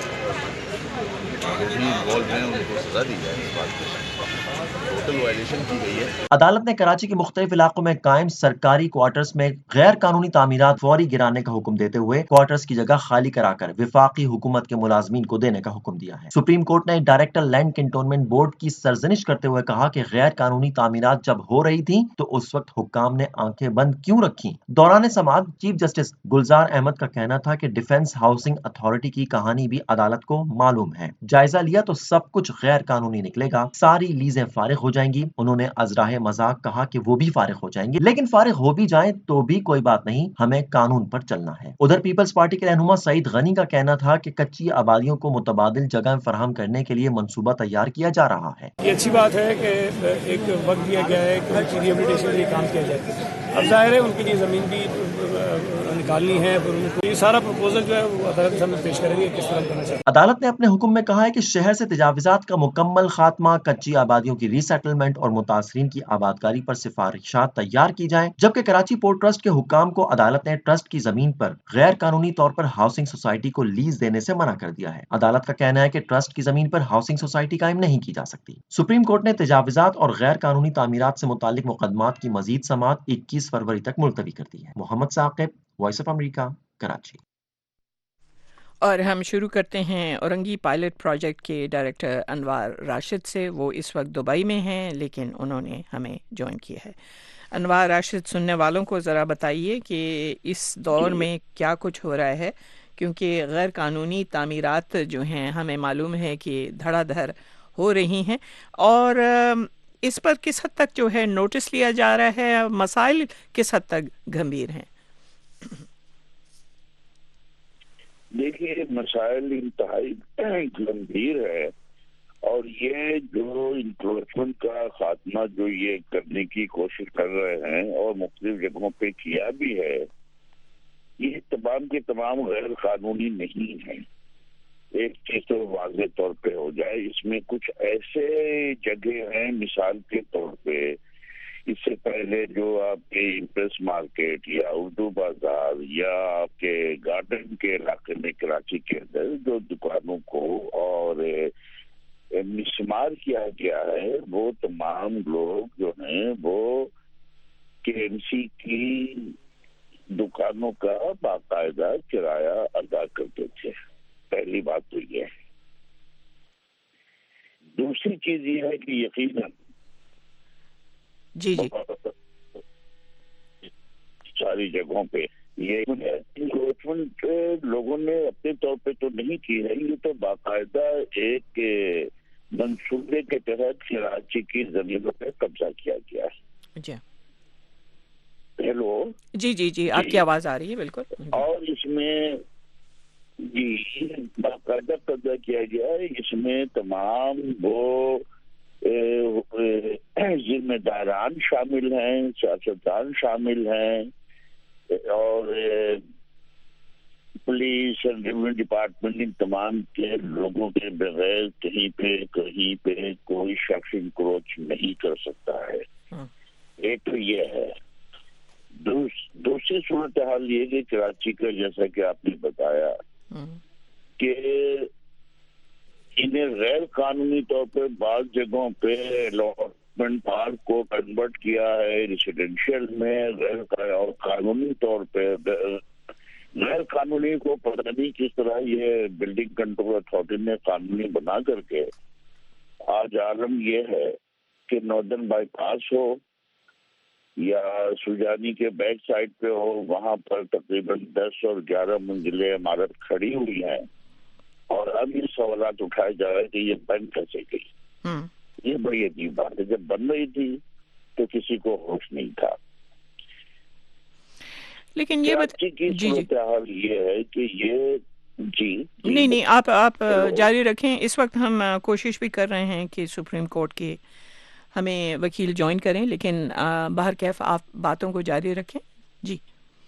جو بھی انوالو ہیں ان کو سزا دی جائے۔ اس بات کو ٹوٹل وائلیشن کی گئی ہے۔ عدالت نے کراچی کے مختلف علاقوں میں قائم سرکاری کوارٹرز میں غیر قانونی تعمیرات فوری گرانے کا حکم دیتے ہوئے کوارٹرز کی جگہ خالی کرا کر وفاقی حکومت کے ملازمین کو دینے کا حکم دیا ہے۔ سپریم کورٹ نے ڈائریکٹر لینڈ کنٹونمنٹ بورڈ کی سرزنش کرتے ہوئے کہا کہ غیر قانونی تعمیرات جب ہو رہی تھیں تو اس وقت حکام نے آنکھیں بند کیوں رکھی؟ دوران سماعت چیف جسٹس گلزار احمد کا کہنا تھا کہ ڈیفنس ہاؤسنگ اتھارٹی کی کہانی بھی عدالت کو معلوم ہے۔ جائزہ لیا تو سب کچھ غیر قانونی نکلے گا، ساری لیزیں فارغ ہو جائیں گی۔ انہوں نے ازراہ مذاق کہا کہ وہ بھی فارغ ہو جائیں گے، لیکن فارغ ہو بھی جائیں تو بھی کوئی بات نہیں، ہمیں قانون پر چلنا ہے۔ ادھر پیپلز پارٹی کے رہنما سعید غنی کا کہنا تھا کہ کچی آبادیوں کو متبادل جگہ فراہم کرنے کے لیے منصوبہ تیار کیا جا رہا ہے۔ یہ اچھی بات ہے کہ ایک وقت دیا گیا ہے کہ ان کی ریہیبلیٹیشن کے لیے کام کیا جائے۔ اب ظاہر ہے ان کے لیے زمین بھی نکالنی ہے، اور ان کو یہ سارا پروپوزل جو ہے وہ عدالت کے سامنے پیش کریں گے کس طرح کرنا چاہیے۔ عدالت نے اپنے حکم میں کہا ہے کہ شہر سے تجاوزات کا مکمل خاتمہ، کچی آبادیوں کی ری سیٹلمنٹ اور متاثرین کی آبادکاری پر سفارشات تیار کی جائیں، جبکہ کراچی پورٹ ٹرسٹ کے حکام کو عدالت نے ٹرسٹ کی زمین پر غیر قانونی طور پر ہاؤسنگ سوسائٹی کو لیز دینے سے منع کر دیا ہے۔ عدالت کا کہنا ہے کہ ٹرسٹ کی زمین پر ہاؤسنگ سوسائٹی قائم نہیں کی جا سکتی۔ سپریم کورٹ نے تجاوزات اور غیر قانونی تعمیرات سے متعلق مقدمات کی مزید سماعت اکیس فروری تک ملتوی کر دی ہے۔ Muhammad Saqib, voice of America, Karachi. اور ہم شروع کرتے ہیں اورنگی پائلٹ پروجیکٹ کے ڈائریکٹر انوار راشد سے۔ وہ اس وقت دبئی میں ہیں لیکن انہوں نے ہمیں جوائن کیا ہے۔ انوار راشد، سننے والوں کو ذرا بتائیے کہ اس دور میں کیا کچھ ہو رہا ہے، کیونکہ غیر قانونی تعمیرات جو ہیں ہمیں معلوم ہے کہ دھڑا دھڑ ہو رہی ہیں، اور اس پر کس حد تک جو ہے نوٹس لیا جا رہا ہے، مسائل کس حد تک گمبھیر ہیں؟ دیکھیے، مسائل انتہائی گمبھیر ہے اور یہ جو انکروچمنٹ کا خاتمہ جو یہ کرنے کی کوشش کر رہے ہیں اور مختلف جگہوں پہ کیا بھی ہے، یہ تمام کے تمام غیر قانونی نہیں ہیں. ایک چیز تو واضح طور پہ ہو جائے، اس میں کچھ ایسے جگہ ہیں، مثال کے طور پہ اس سے پہلے جو آپ کے امپریس مارکیٹ یا اردو بازار یا آپ کے گارڈن کے علاقے میں کراچی کے اندر جو دکانوں کو اور مسمار کیا گیا ہے، وہ تمام لوگ جو ہیں وہ کے ایم سی کی دکانوں کا باقاعدہ کرایہ ادا کرتے تھے. پہلی بات تو یہ ہے. دوسری چیز یہ ہے کہ یقیناً جی جی ساری جگہوں پہ یہ انکروچمنٹ لوگوں نے اپنے طور پہ تو نہیں کی ہے، یہ تو باقاعدہ ایک منصوبے کے تحت کراچی کی زمینوں پہ قبضہ کیا گیا ہے. جی ہیلو جی جی جی آپ کی آواز آ رہی ہے بالکل. اور اس میں جی باقاعدہ قبضہ کیا گیا ہے. اس میں تمام وہ ذمہ داران شامل ہیں، سیاستدان شامل ہیں، اور پولیس اور ریونیو ڈپارٹمنٹ ان تمام کے لوگوں کے بغیر کہیں پہ کہیں پہ کوئی شخص انکروچ نہیں کر سکتا ہے. ایک تو یہ ہے. دوسری صورتحال یہ کہ کراچی کا جیسا کہ آپ نے بتایا کہ انہیں غیر قانونی طور پہ بعض جگہوں پہ الاٹمنٹ پارک کو کنورٹ کیا ہے ریسیڈینشیل میں، غیر اور قانونی طور پہ غیر قانونی کو پتہ نہیں کس طرح یہ بلڈنگ کنٹرول اتھارٹی نے قانونی بنا کر کے آج عالم یہ ہے کہ ناردرن بائی پاس ہو یا سجانی کے بیک سائڈ پہ ہو، وہاں پر تقریباً دس اور گیارہ منزلیں عمارت کھڑی ہوئی ہیں، اور اب یہ سوالات اٹھائے جا رہے ہیں کہ یہ بن کیسے گئی. یہ بڑی عجیب بات ہے. جب بن رہی تھی تو کسی کو ہوش نہیں تھا. لیکن یہ کراچی کی صورتحال یہ ہے کہ یہ جی نہیں نہیں آپ آپ جاری رکھیں. اس وقت ہم کوشش بھی کر رہے ہیں کہ سپریم کورٹ کے ہمیں وکیل جوائن کریں، لیکن باہر کیف آپ باتوں کو جاری رکھیں. جی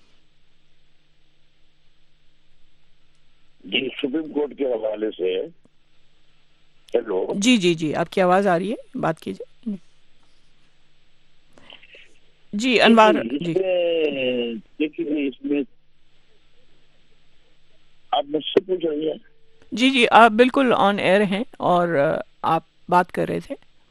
جی سپریم کورٹ کے حوالے سے ہیلو جی جی جی آپ کی آواز آ رہی ہے، بات کیجیے. جی انوار جی دیکھیے اس میں آپ مجھ سے پوچھ رہی ہیں. جی جی آپ بالکل آن ایئر ہیں اور آپ بات کر رہے تھے.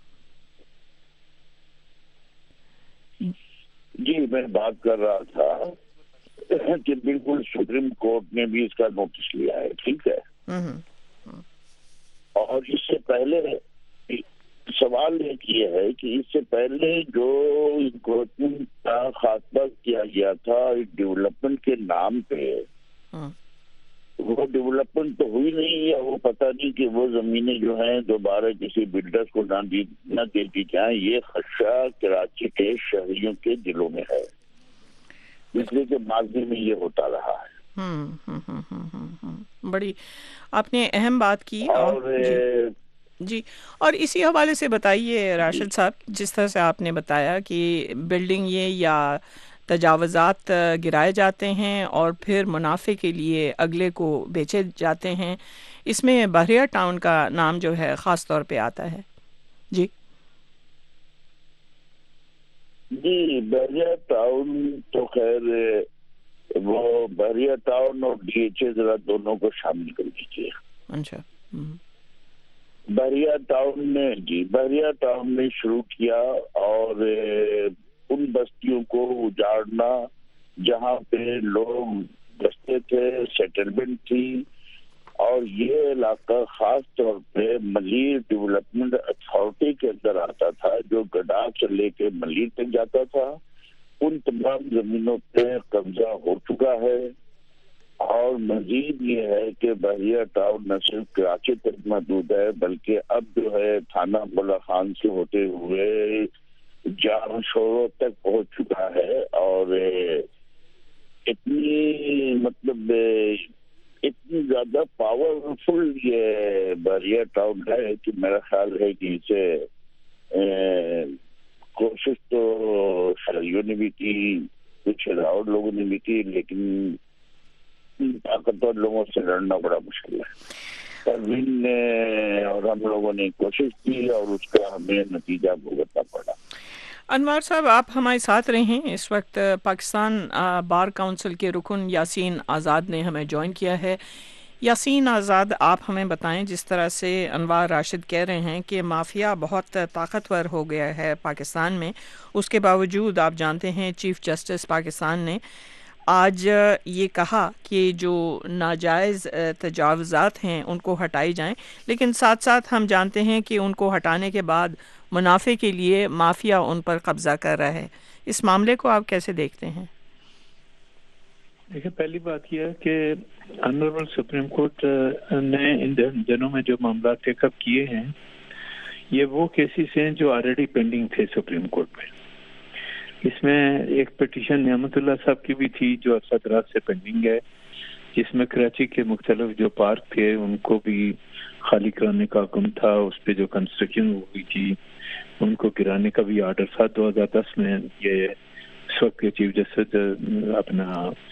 جی میں بات کر رہا تھا کہ بالکل سپریم کورٹ نے بھی اس کا نوٹس لیا ہے. ٹھیک ہے. اور اس سے پہلے سوال ایک یہ ہے کہ اس سے پہلے جو انکروچمنٹ کا خاتمہ کیا گیا تھا ڈیولپمنٹ کے نام پہ، وہ ڈیولپمنٹ تو ہوئی نہیں ہے. وہ پتہ نہیں کہ وہ زمینیں جو ہیں دوبارہ کسی بلڈرز کو نہ دی نہ دے دی جائیں. یہ خدشہ کراچی کے شہریوں کے دلوں میں ہے، اس لیے کہ ماضی میں یہ ہوتا رہا ہے. بڑی آپ نے اہم بات کی. اور جی اور اسی حوالے سے بتائیے راشد صاحب، جس طرح سے آپ نے بتایا کہ بلڈنگ یہ یا تجاوزات گرائے جاتے ہیں اور پھر منافع کے لیے اگلے کو بیچے جاتے ہیں، اس میں بحریہ ٹاؤن کا نام جو ہے خاص طور پہ آتا ہے. جی جی بحریہ ٹاؤن تو خیر وہ بحریہ ٹاؤن اور ڈی ایچ اے ذرا دونوں کو شامل کر دیجیے. اچھا بحریہ ٹاؤن نے جی بحریہ ٹاؤن نے شروع کیا اور ان بستیوں کو اجاڑنا جہاں پہ لوگ بستے تھے، سیٹلمنٹ تھی، اور یہ علاقہ خاص طور پہ ملیر ڈیولپمنٹ اتھارٹی کے اندر آتا تھا، جو گڈا سے لے کے ملیر تک جاتا تھا. ان تمام زمینوں پہ قبضہ ہو چکا ہے. اور مزید یہ ہے کہ بحریہ ٹاؤن نہ صرف کراچی تک محدود ہے بلکہ اب جو ہے تھانہ بلا خان سے ہوتے ہوئے جام شوروں تک پہنچ چکا ہے. اور اتنی مطلب اتنی زیادہ پاورفل یہ بحریہ ٹاؤن ہے کہ میرا خیال ہے کہ اسے کوشش تو شہریوں نے بھی کی، کچھ اور لوگوں نے بھی کی، لیکن طاقتور لوگوں سے لڑنا بڑا مشکل ہے۔ پروین نے اور ہم لوگوں نے کوشش کی اور اس کا ہمیں نتیجہ بھگتنا پڑا۔ انوار صاحب، آپ ہمارے ساتھ رہے ہیں۔ اس وقت پاکستان بار کونسل کے رکن یاسین آزاد نے ہمیں جوائن کیا ہے۔ یاسین آزاد، آپ ہمیں بتائیں، جس طرح سے انوار راشد کہہ رہے ہیں کہ مافیا بہت طاقتور ہو گیا ہے پاکستان میں، اس کے باوجود آپ جانتے ہیں چیف جسٹس پاکستان نے آج یہ کہا کہ جو ناجائز تجاوزات ہیں ان کو ہٹائی جائیں، لیکن ساتھ ساتھ ہم جانتے ہیں کہ ان کو ہٹانے کے بعد منافع کے لیے مافیا ان پر قبضہ کر رہا ہے۔ اس معاملے کو آپ کیسے دیکھتے ہیں؟ دیکھیں، پہلی بات یہ ہے کہ آنریبل سپریم کورٹ نے ان دنوں میں جو معاملات ٹیک اپ کیے ہیں یہ وہ کیسز ہیں جو آلریڈی پینڈنگ تھے سپریم کورٹ میں۔ اس میں ایک پٹیشن نعمت اللہ صاحب کی بھی تھی جو عرصہ دراز سے پینڈنگ ہے، جس میں کراچی کے مختلف جو پارک تھے ان کو بھی خالی کرانے کا حکم تھا، اس پہ جو کنسٹرکشن ہوئی تھی ان کو گرانے کا بھی آرڈر تھا۔ دو ہزار دس میں یہ اس وقت کے چیف جسٹس اپنا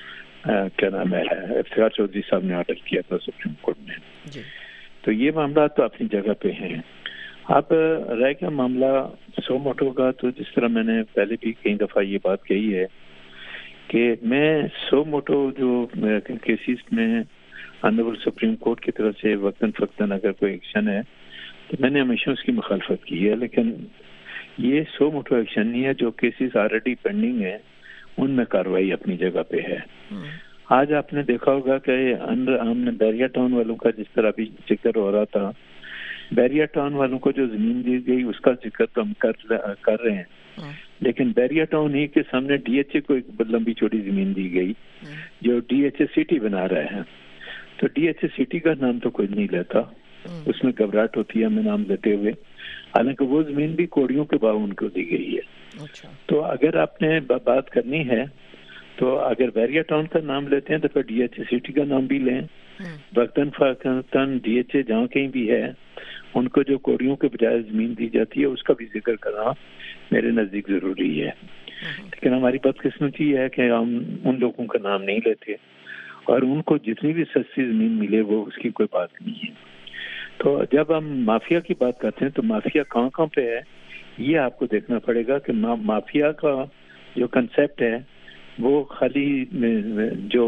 کیا نام ہے افتخار چودھری صاحب نے آرڈر کیا تھا سپریم کورٹ میں جی۔ تو یہ معاملات تو اپنی جگہ پہ ہیں۔ اب رہ گیا معاملہ سو موٹو کا، تو جس طرح میں نے پہلے بھی کئی دفعہ یہ بات کہی ہے کہ میں سو موٹو جو کیسز میں آنریبل سپریم کورٹ کی طرف سے وقتاً فوقتاً اگر کوئی ایکشن ہے تو میں نے ہمیشہ اس کی مخالفت کی ہے، لیکن یہ سو موٹو ایکشن نہیں ہے۔ جو کیسز آلریڈی پینڈنگ ہیں ان میں کارروائی اپنی جگہ پہ ہے۔ آج آپ نے دیکھا ہوگا کہ ہم نے بیریا ٹاؤن والوں کا جس طرح بھی ذکر ہو رہا تھا، بیریا ٹاؤن والوں کو جو زمین دی گئی اس کا ذکر تو ہم کر رہے ہیں، لیکن بیریا ٹاؤن ہی کے سامنے ڈی ایچ اے کو ایک لمبی چوڑی زمین دی گئی جو ڈی ایچ اے سٹی بنا رہے ہیں۔ تو ڈی ایچ اے سٹی کا نام تو کوئی نہیں لیتا، اس میں گھبراہٹ ہوتی ہے ہمیں نام لیتے ہوئے، حالانکہ وہ زمین بھی کوڑیوں کے باؤ ان کو دی گئی ہے۔ تو اگر آپ نے بات کرنی ہے تو اگر بیریا ٹاؤن کا نام لیتے ہیں تو پھر ڈی ایچ اے سٹی کا نام بھی لیں، وقتاً فوقتاً ڈی ایچ اے جہاں کہیں بھی ہے ان کو جو کوڑیوں کے بجائے زمین دی جاتی ہے اس کا بھی ذکر کرنا میرے نزدیک ضروری ہے۔ لیکن ہماری بدقسمتی یہ ہے کہ ہم ان لوگوں کا نام نہیں لیتے اور ان کو جتنی بھی سستی زمین ملے وہ اس کی کوئی بات نہیں ہے۔ تو جب ہم مافیا کی بات کرتے ہیں تو مافیا کہاں کہاں پہ ہے یہ آپ کو دیکھنا پڑے گا کہ مافیا کا جو کنسیپٹ ہے وہ خالی جو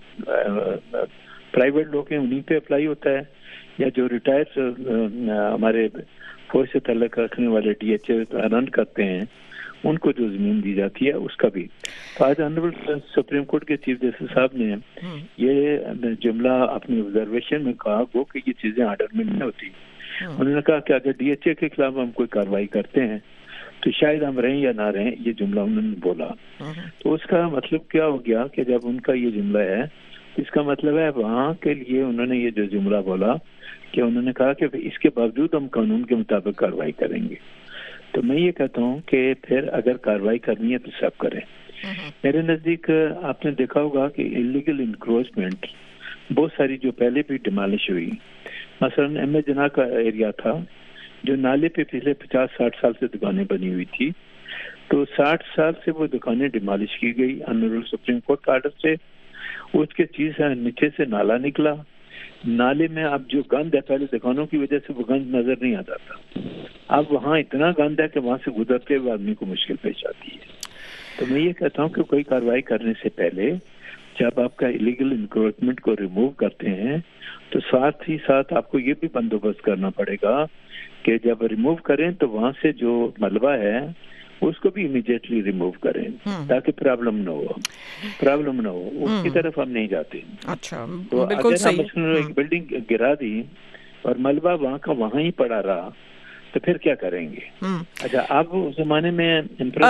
پرائیویٹ لوگ ہیں انہیں پہ اپلائی ہوتا ہے یا جو ریٹائر ہمارے فوج سے تعلق رکھنے والے ڈی ایچ اے رن کرتے ہیں ان کو جو زمین دی جاتی ہے اس کا بھی۔ تو آج آنریبل سپریم کورٹ کے چیف جسٹس صاحب نے یہ جملہ اپنی آبزرویشن میں کہا وہ کہ یہ چیزیں آرڈر میں نہیں ہوتی۔ انہوں نے کہا کہ اگر ڈی ایچ اے کے خلاف ہم کوئی کارروائی کرتے ہیں تو شاید ہم رہیں یا نہ رہیں، یہ جملہ انہوں نے بولا۔ تو اس کا مطلب کیا ہو گیا کہ جب ان کا یہ جملہ ہے اس کا مطلب ہے وہاں کے لیے انہوں نے یہ جو جملہ بولا کہ انہوں نے کہا کہ اس کے باوجود ہم قانون کے مطابق کارروائی کریں گے۔ تو میں یہ کہتا ہوں کہ پھر اگر کارروائی کرنی ہے تو سب کریں۔ میرے نزدیک آپ نے دیکھا ہوگا کہ انلیگل انکروچمنٹ بہت ساری جو پہلے بھی ڈیمالش ہوئی، مثلا ایم اے جناح کا ایریا تھا جو نالے پہ پچھلے پچاس ساٹھ سال سے دکانیں بنی ہوئی تھی، تو ساٹھ سال سے وہ دکانیں ڈیمالش کی گئی آنریبل سپریم کورٹ کا آرڈر سے۔ اس کے چیز نیچے سے نالا نکلا، نالے میں اب جو گند ہے پہلے دکانوں کی وجہ سے وہ گند نظر نہیں آتا تھا، اب وہاں اتنا گند ہے کہ وہاں سے گزرتے ہوئے آدمی کو مشکل پیش آتی ہے۔ تو میں یہ کہتا ہوں کہ کوئی کارروائی کرنے سے پہلے جب آپ کا الیگل انکروچمنٹ کو ریموو کرتے ہیں تو ساتھ ہی ساتھ آپ کو یہ بھی بندوبست کرنا پڑے گا کہ جب ریموو کریں تو وہاں سے جو ملبہ ہے اس کو بھی امیڈیٹلی ریموو کریں تاکہ پرابلم نہ ہو پرابلم نہ ہو اس کی طرف ہم نہیں جاتے۔ اچھا، تو اگر ہم ایک بلڈنگ گرا دی اور ملبہ وہاں کا وہاں ہی پڑا رہا تو پھر کیا کریں گے؟ اچھا، اب اس زمانے میں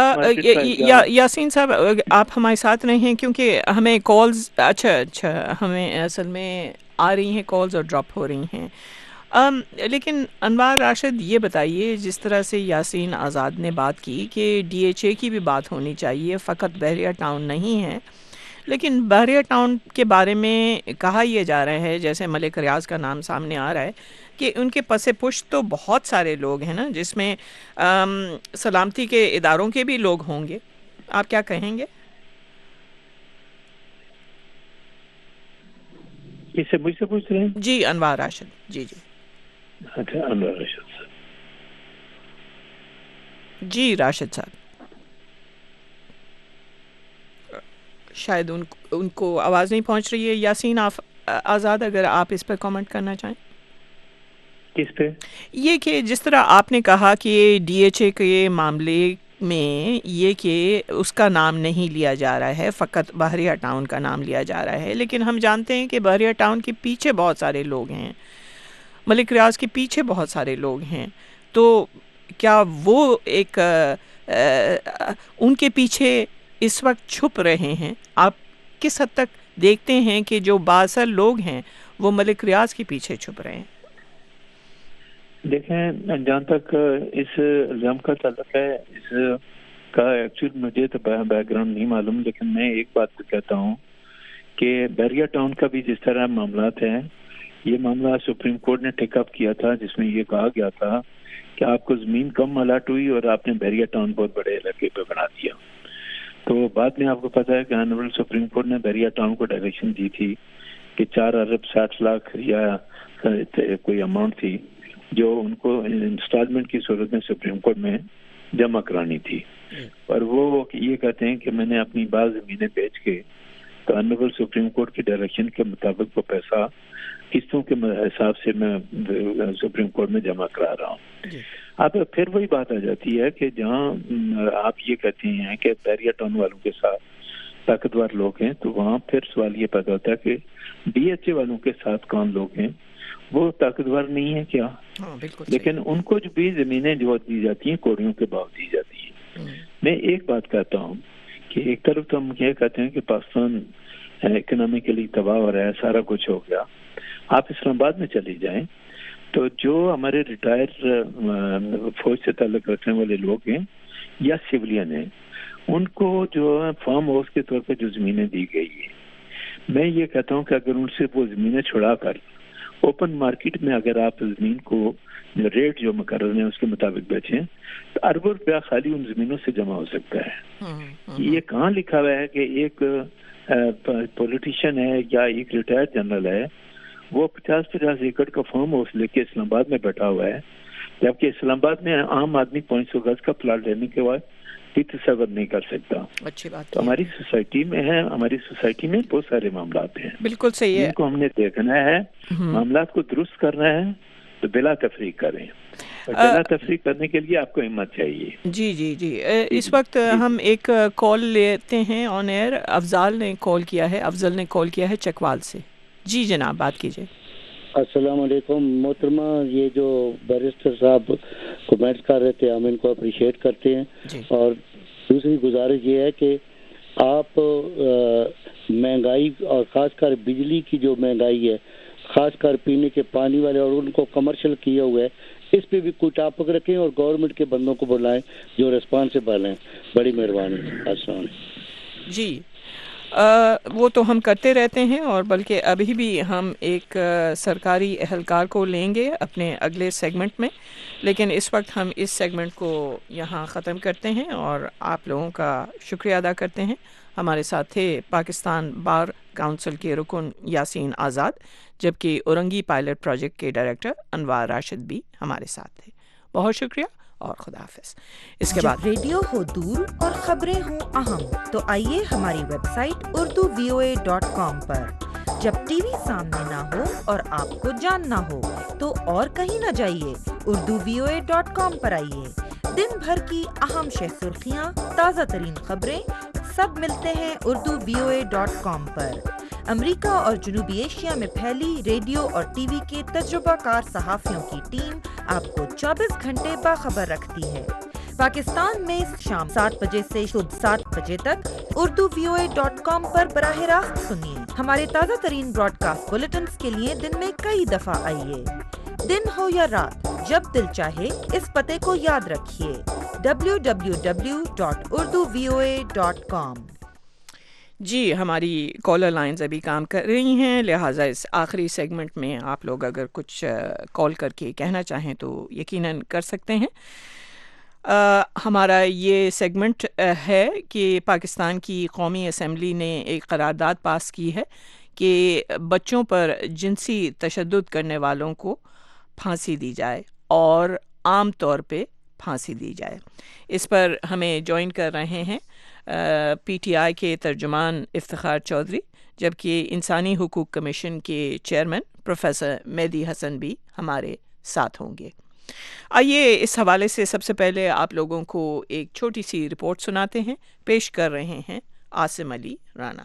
یاسین صاحب آپ ہمارے ساتھ نہیں ہیں کیونکہ ہمیں کالز اچھا اچھا ہمیں اصل میں آ رہی ہیں کالز اور ڈراپ ہو رہی ہیں، Um, لیکن انوار راشد یہ بتائیے جس طرح سے یاسین آزاد نے بات کی کہ ڈی ایچ اے کی بھی بات ہونی چاہیے، فقط بحریہ ٹاؤن نہیں ہے، لیکن بحریہ ٹاؤن کے بارے میں کہا یہ جا رہا ہے، جیسے ملک ریاض کا نام سامنے آ رہا ہے، کہ ان کے پس پشت تو بہت سارے لوگ ہیں نا، جس میں سلامتی کے اداروں کے بھی لوگ ہوں گے. آپ کیا کہیں گے؟ اس سے مجھ سے پوچھ رہے ہیں؟ جی انوار راشد. جی جی اچھا انوار راشد صاحب. جی راشد صاحب، شاید ان ان کو آواز نہیں پہنچ رہی ہے. یاسین آزاد، اگر آپ اس پہ کامنٹ کرنا چاہیں. کس پہ؟ یہ کہ جس طرح آپ نے کہا کہ ڈی ایچ اے کے معاملے میں یہ کہ اس کا نام نہیں لیا جا رہا ہے، فقط بحریہ ٹاؤن کا نام لیا جا رہا ہے، لیکن ہم جانتے ہیں کہ بحریہ ٹاؤن کے پیچھے بہت سارے لوگ ہیں، ملک ریاض کے پیچھے بہت سارے لوگ ہیں. تو کیا وہ ایک ان کے پیچھے اس وقت چھپ رہے ہیں؟ آپ کس حد تک دیکھتے ہیں کہ جو بااثر لوگ ہیں وہ ملک ریاض کے پیچھے چھپ رہے ہیں؟ دیکھیں، جہاں تک اس الزام کا تعلق ہے، اس کا ایکچولی مجھے تو بیک گراؤنڈ نہیں معلوم، لیکن میں ایک بات تو کہتا ہوں کہ بحریہ ٹاؤن کا بھی جس طرح معاملات ہیں، یہ معاملہ سپریم کورٹ نے ٹیک اپ کیا تھا، جس میں یہ کہا گیا تھا کہ آپ کو زمین کم الاٹ ہوئی اور آپ نے بحریہ ٹاؤن بہت بڑے علاقے پہ بنا دیا. تو بعد میں آپ کو پتا ہے کہ آنریبل سپریم کورٹ نے بحریہ ٹاؤن کو ڈائریکشن دی تھی کہ چار ارب ساٹھ لاکھ یا کوئی اماؤنٹ تھی جو ان کو انسٹالمنٹ کی صورت میں سپریم کورٹ میں جمع کرانی تھی، اور وہ یہ کہتے ہیں کہ میں نے اپنی بعض زمینیں بیچ کے تو آنریبل سپریم کورٹ کی ڈائریکشن کے مطابق وہ پیسہ قسطوں کے حساب سے میں سپریم کورٹ میں جمع کرا رہا ہوں. اب پھر وہی بات آ جاتی ہے کہ جہاں آپ یہ کہتے ہیں کہ بحریہ ٹاؤن والوں کے ساتھ طاقتور لوگ ہیں، تو وہاں پھر سوال یہ پیدا ہوتا ہے کہ ڈی ایچ اے والوں کے ساتھ کون لوگ ہیں، وہ طاقتور نہیں ہے کیا؟ لیکن ان کو جو بھی زمینیں جو دی جاتی ہیں کوڑیوں کے باؤ دی جاتی ہیں. میں ایک بات کہتا ہوں کہ ایک طرف تو ہم یہ کہتے ہیں کہ پاکستان اکنامکلی تباہ ہو رہا ہے، سارا کچھ ہو گیا. آپ اسلام آباد میں چلی جائیں تو جو ہمارے ریٹائر فوج سے تعلق رکھنے والے لوگ ہیں یا سولین ہیں، ان کو جو فارم ہاؤس کے طور پہ جو زمینیں دی گئی ہیں، میں یہ کہتا ہوں کہ اگر ان سے وہ زمینیں چھڑا کر اوپن مارکیٹ میں اگر آپ زمین کو جو ریٹ جو مقرر ہیں اس کے مطابق بیچیں تو اربوں روپیہ خالی ان زمینوں سے جمع ہو سکتا ہے. یہ کہاں لکھا ہوا ہے کہ ایک پولیٹیشین ہے یا ایک ریٹائرڈ جنرل ہے وہ پچاس پچاس ایکڑ کا فارم ہاؤس لے کے اسلام آباد میں بیٹھا ہوا ہے، جبکہ اسلام آباد میں عام آدمی پانچ سو گز کا پلاٹ لینے کے بعد بھی تصور نہیں کر سکتا. اچھی بات. تو ہماری سوسائٹی میں ہے، ہماری سوسائٹی میں بہت سارے معاملات ہیں. بالکل صحیح ہے. ان کو ہم نے دیکھنا ہے، معاملات کو درست کرنا ہے تو بلا تفریق کریں. بلا تفریق کرنے کے لیے آپ کو ہمت چاہیے. جی جی جی اس وقت ہم ایک کال لیتے ہیں آن ایئر. افضال نے کال کیا ہے، افضل نے کال کیا ہے چکوال سے. جی جناب بات کیجیے. السلام علیکم محترمہ. یہ جو بیرسٹر صاحب کومنٹس کر رہے تھے ہم ان کو اپریشیٹ کرتے ہیں جی. اور دوسری گزارش یہ ہے کہ آپ مہنگائی اور خاص کر بجلی کی جو مہنگائی ہے، خاص کر پینے کے پانی والے اور ان کو کمرشل کیا ہوا ہے، اس پہ بھی کوئی ٹاپک رکھیں اور گورنمنٹ کے بندوں کو بلائیں جو ریسپانسبل ہیں. بڑی مہربانی. السلام علیکم. جی آ, وہ تو ہم کرتے رہتے ہیں، اور بلکہ ابھی بھی ہم ایک آ, سرکاری اہلکار کو لیں گے اپنے اگلے سیگمنٹ میں، لیکن اس وقت ہم اس سیگمنٹ کو یہاں ختم کرتے ہیں اور آپ لوگوں کا شکریہ ادا کرتے ہیں. ہمارے ساتھ تھے پاکستان بار کونسل کے رکن یاسین آزاد، جبکہ اورنگی پائلٹ پروجیکٹ کے ڈائریکٹر انوار راشد بھی ہمارے ساتھ تھے. بہت شکریہ اور خدا حافظ. اس کے بعد ریڈیو ہو دور اور خبریں ہوں اہم تو آئیے ہماری website Urdu V O A dot com پر. جب ٹی وی سامنے نہ ہو اور آپ کو جاننا ہو تو اور کہیں نہ جائیے، Urdu V O A dot com پر آئیے. دن بھر کی اہم شہ سرخیاں، تازہ ترین خبریں سب ملتے ہیں Urdu V O A dot com پر. امریکہ اور جنوبی ایشیا میں پھیلی ریڈیو اور ٹی وی کے تجربہ کار صحافیوں کی ٹیم آپ کو چوبیس گھنٹے باخبر رکھتی ہے. پاکستان میں شام سات بجے سے صبح سات بجے تک Urdu V O A dot com پر براہ راست سنیے. ہمارے تازہ ترین براڈ کاسٹ بلیٹنز کے لیے دن میں کئی دفعہ آئیے. دن ہو یا رات، جب دل چاہے اس پتے کو یاد رکھیے، W W W dot Urdu V O A dot com. جی ہماری کالر لائنز ابھی کام کر رہی ہیں، لہٰذا اس آخری سیگمنٹ میں آپ لوگ اگر کچھ کال کر کے کہنا چاہیں تو یقیناً کر سکتے ہیں۔ آ, ہمارا یہ سیگمنٹ ہے کہ پاکستان کی قومی اسمبلی نے ایک قرارداد پاس کی ہے کہ بچوں پر جنسی تشدد کرنے والوں کو پھانسی دی جائے اور عام طور پہ پھانسی دی جائے۔ اس پر ہمیں جوائن کر رہے ہیں پی ٹی آئی کے ترجمان افتخار چودھری، جبکہ انسانی حقوق کمیشن کے چیئرمین پروفیسر مہدی حسن بھی ہمارے ساتھ ہوں گے۔ آئیے اس حوالے سے سب سے پہلے آپ لوگوں کو ایک چھوٹی سی رپورٹ سناتے ہیں، پیش کر رہے ہیں عاصم علی رانا۔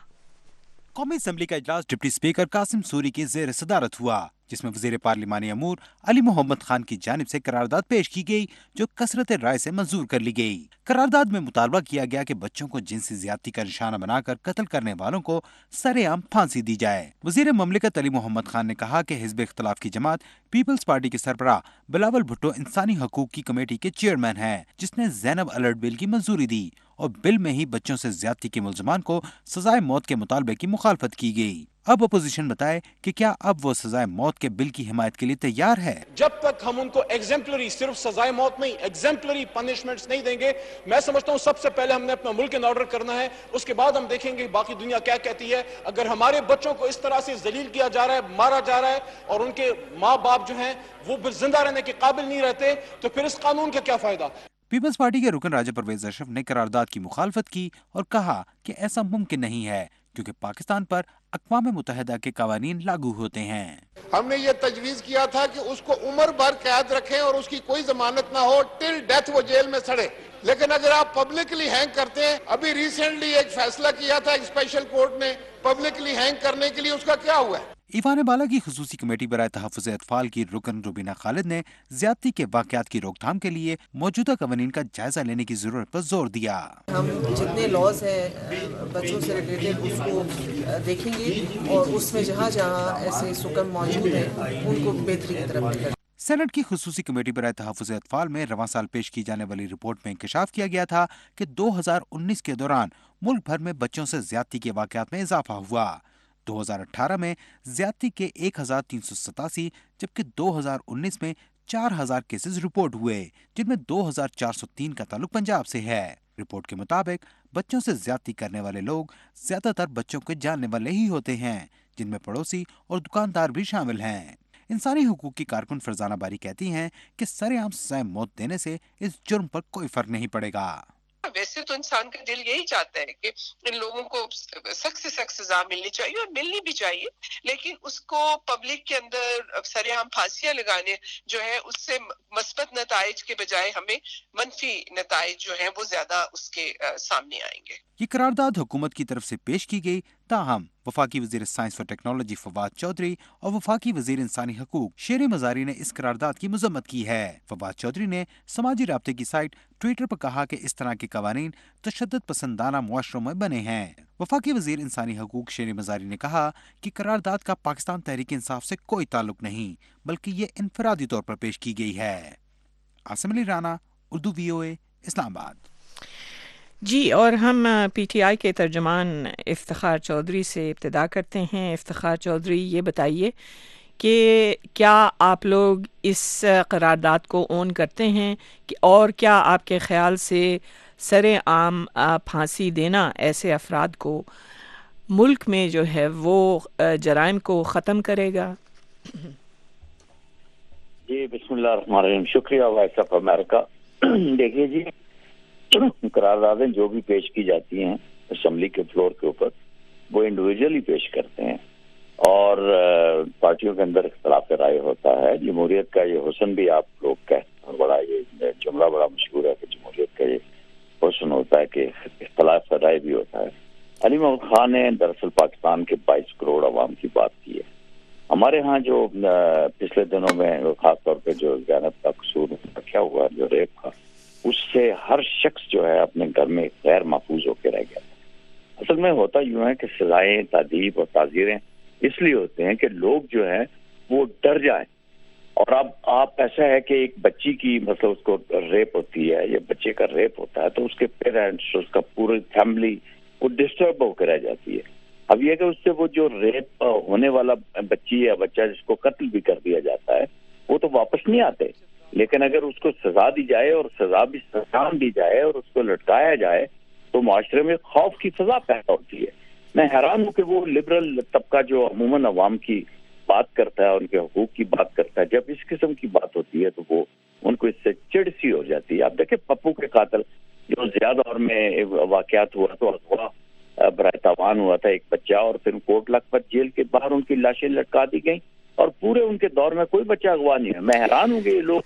قومی اسمبلی کا اجلاس ڈپٹی اسپیکر قاسم سوری کی زیر صدارت ہوا، جس میں وزیر پارلیمانی امور علی محمد خان کی جانب سے قرارداد پیش کی گئی جو کثرت رائے سے منظور کر لی گئی۔ قرارداد میں مطالبہ کیا گیا کہ بچوں کو جنسی زیادتی کا نشانہ بنا کر قتل کرنے والوں کو سرے عام پھانسی دی جائے۔ وزیر مملکت علی محمد خان نے کہا کہ حزب اختلاف کی جماعت پیپلز پارٹی کے سربراہ بلاول بھٹو انسانی حقوق کی کمیٹی کے چیئرمین ہیں، جس نے زینب الرٹ بل کی منظوری دی اور بل میں ہی بچوں سے زیادتی کے ملزمان کو سزائے موت کے مطالبے کی مخالفت کی گئی۔ اب اپوزیشن بتائے کہ کیا اب وہ سزائے موت کے بل کی حمایت کے لیے تیار ہے؟ جب تک ہم ان کو ایگزمپلری، صرف سزائے موت نہیں، ایگزمپلری پنشمنٹس نہیں دیں گے، میں سمجھتا ہوں سب سے پہلے ہم نے اپنا ملک ان آرڈر کرنا ہے، اس کے بعد ہم دیکھیں گے باقی دنیا کیا کہتی ہے۔ اگر ہمارے بچوں کو اس طرح سے ذلیل کیا جا رہا ہے، مارا جا رہا ہے اور ان کے ماں باپ جو ہیں وہ زندہ رہنے کے قابل نہیں رہتے، تو پھر اس قانون کا کیا فائدہ؟ پیپلز پارٹی کے رکن راجہ پرویز اشرف نے قرارداد کی مخالفت کی اور کہا کہ ایسا ممکن نہیں ہے کیونکہ پاکستان پر اقوام متحدہ کے قوانین لاگو ہوتے ہیں۔ ہم نے یہ تجویز کیا تھا کہ اس کو عمر بھر قید رکھیں اور اس کی کوئی ضمانت نہ ہو، ٹل ڈیتھ وہ جیل میں سڑے، لیکن اگر آپ پبلکلی ہینگ کرتے ہیں، ابھی ریسنٹلی ایک فیصلہ کیا تھا ایک اسپیشل کورٹ نے پبلکلی ہینگ کرنے کے لیے، اس کا کیا ہوا ہے؟ ایوان بالا کی خصوصی کمیٹی برائے تحفظ اطفال کی رکن روبینہ خالد نے زیادتی کے واقعات کی روک تھام کے لیے موجودہ قوانین کا جائزہ لینے کی ضرورت پر زور دیا۔ ہم جتنے لاز ہیں بچوں سے ریلیٹڈ اس کو دیکھیں گے اور اس میں جہاں جہاں ایسے سکم موجود ہیں ان کو بہتری کی طرف لے کر۔ سینٹ کی خصوصی کمیٹی برائے تحفظ اطفال میں رواں سال پیش کی جانے والی رپورٹ میں انکشاف کیا گیا تھا کہ دو ہزار انیس کے دوران ملک بھر میں بچوں سے زیادتی کے واقعات میں اضافہ ہوا۔ دو ہزار اٹھارہ میں زیادتی کے ایک ہزار تین سو ستاسی جبکہ دو ہزار انیس میں چار ہزار کیسز رپورٹ ہوئے، جن میں دو ہزار چار سو تین کا تعلق پنجاب سے ہے۔ رپورٹ کے مطابق بچوں سے زیادتی کرنے والے لوگ زیادہ تر بچوں کے جاننے والے ہی ہوتے ہیں، جن میں پڑوسی اور دکاندار بھی شامل ہیں۔ انسانی حقوق کی کارکن فرزانہ باری کہتی ہیں کہ سرے عام سزائے موت دینے سے اس جرم پر کوئی فرق نہیں پڑے گا۔ ویسے تو انسان کا دل یہی چاہتا ہے کہ ان لوگوں کو سخت سے سخت سزا ملنی چاہیے اور ملنی بھی چاہیے، لیکن اس کو پبلک کے اندر سر عام پھانسیاں لگانے جو ہے اس سے مثبت نتائج کے بجائے ہمیں منفی نتائج جو ہیں وہ زیادہ اس کے سامنے آئیں گے۔ یہ قرارداد حکومت کی طرف سے پیش کی گئی، تاہم وفاقی وزیر سائنس و ٹیکنالوجی فواد چودھری اور وفاقی وزیر انسانی حقوق شیر مزاری نے اس قرارداد کی مذمت کی ہے۔ فواد چودھری نے سماجی رابطے کی سائٹ ٹویٹر پر کہا کہ اس طرح کے قوانین تشدد پسندانہ معاشروں میں بنے ہیں۔ وفاقی وزیر انسانی حقوق شیر مزاری نے کہا کہ قرارداد کا پاکستان تحریک انصاف سے کوئی تعلق نہیں، بلکہ یہ انفرادی طور پر پیش کی گئی ہے۔ عاصم علی رانا، اردو وی او اے، اسلام آباد۔ جی، اور ہم پی ٹی آئی کے ترجمان افتخار چودھری سے ابتدا کرتے ہیں۔ افتخار چودھری، یہ بتائیے کہ کیا آپ لوگ اس قرارداد کو اون کرتے ہیں کہ اور کیا آپ کے خیال سے سر عام پھانسی دینا ایسے افراد کو ملک میں جو ہے وہ جرائم کو ختم کرے گا؟ جی بسم اللہ الرحمن الرحیم، شکریہ وائس آف امریکہ۔ دیکھیے جی، قراردادیں جو بھی پیش کی جاتی ہیں اسمبلی کے فلور کے اوپر وہ انڈیویجولی پیش کرتے ہیں اور پارٹیوں کے اندر اختلاف رائے ہوتا ہے۔ جمہوریت کا یہ حسن بھی آپ لوگ کہتے ہیں، بڑا یہ جملہ بڑا مشہور ہے کہ جمہوریت کا یہ حسن ہوتا ہے کہ اختلاف رائے بھی ہوتا ہے۔ علی محمد خان نے دراصل پاکستان کے بائیس کروڑ عوام کی بات کی ہے۔ ہمارے ہاں جو پچھلے دنوں میں خاص طور پہ جو زینب کا قصور کیا ہوا، جو ریپ کا، اس سے ہر شخص جو ہے اپنے گھر میں غیر محفوظ ہو کے رہ گیا۔ اصل میں ہوتا یوں ہے کہ سزائیں، تعذیب اور تعزیریں اس لیے ہوتے ہیں کہ لوگ جو ہے وہ ڈر جائیں۔ اور اب آپ ایسا ہے کہ ایک بچی کی مطلب اس کو ریپ ہوتی ہے یا بچے کا ریپ ہوتا ہے تو اس کے پیرنٹس، اس کا پوری فیملی وہ ڈسٹرب ہو کر رہ جاتی ہے. اب یہ کہ اس سے وہ جو ریپ ہونے والا بچی یا بچہ جس کو قتل بھی کر دیا جاتا ہے وہ تو واپس نہیں آتے, لیکن اگر اس کو سزا دی جائے اور سزا بھی سزان دی جائے اور اس کو لٹکایا جائے تو معاشرے میں خوف کی فضا پیدا ہوتی ہے. میں حیران ہوں کہ وہ لبرل طبقہ جو عموماً عوام کی بات کرتا ہے, ان کے حقوق کی بات کرتا ہے, جب اس قسم کی بات ہوتی ہے تو وہ ان کو اس سے چڑ سی ہو جاتی ہے. آپ دیکھیں پپو کے قاتل جو زیادہ دور میں واقعات ہوا تو اغوا برائے تاوان ہوا تھا ایک بچہ, اور پھر کوٹ لکھپت جیل کے باہر ان کی لاشیں لٹکا دی گئیں اور پورے ان کے دور میں کوئی بچہ اغوا نہیں ہے. میں حیران ہوں کہ یہ لوگ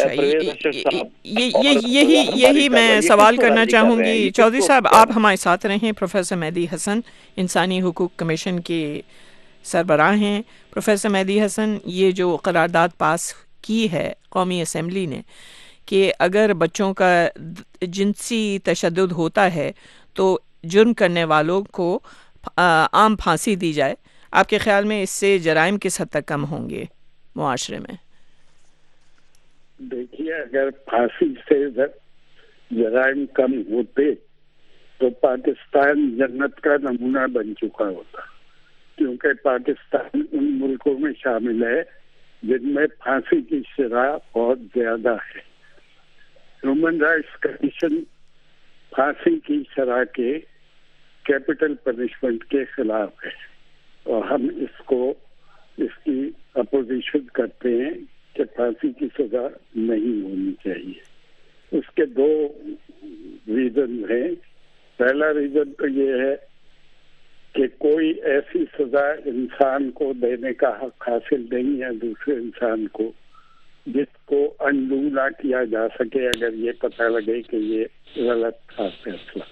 یہی یہی میں سوال کرنا چاہوں گی. چودھری صاحب آپ ہمارے ساتھ رہیں. پروفیسر مہدی حسن انسانی حقوق کمیشن کے سربراہ ہیں. پروفیسر مہدی حسن, یہ جو قرارداد پاس کی ہے قومی اسمبلی نے کہ اگر بچوں کا جنسی تشدد ہوتا ہے تو جرم کرنے والوں کو عام پھانسی دی جائے, آپ کے خیال میں اس سے جرائم کس حد تک کم ہوں گے معاشرے میں؟ دیکھیے, اگر پھانسی سے جرائم کم ہوتے تو پاکستان جنت کا نمونہ بن چکا ہوتا, کیونکہ پاکستان ان ملکوں میں شامل ہے جن میں پھانسی کی شرح بہت زیادہ ہے. ہیومن رائٹس کمیشن پھانسی کی شرح کے کیپٹل پنشمنٹ کے خلاف ہے اور ہم اس کو اس کی اپوزیشن کرتے ہیں کہ پھانسی کی سزا نہیں ہونی چاہیے. اس کے دو ریزن ہیں. پہلا ریزن تو یہ ہے کہ کوئی ایسی سزا انسان کو دینے کا حق حاصل نہیں ہے دوسرے انسان کو جس کو انڈو نہ کیا جا سکے اگر یہ پتہ لگے کہ یہ غلط تھا فیصلہ.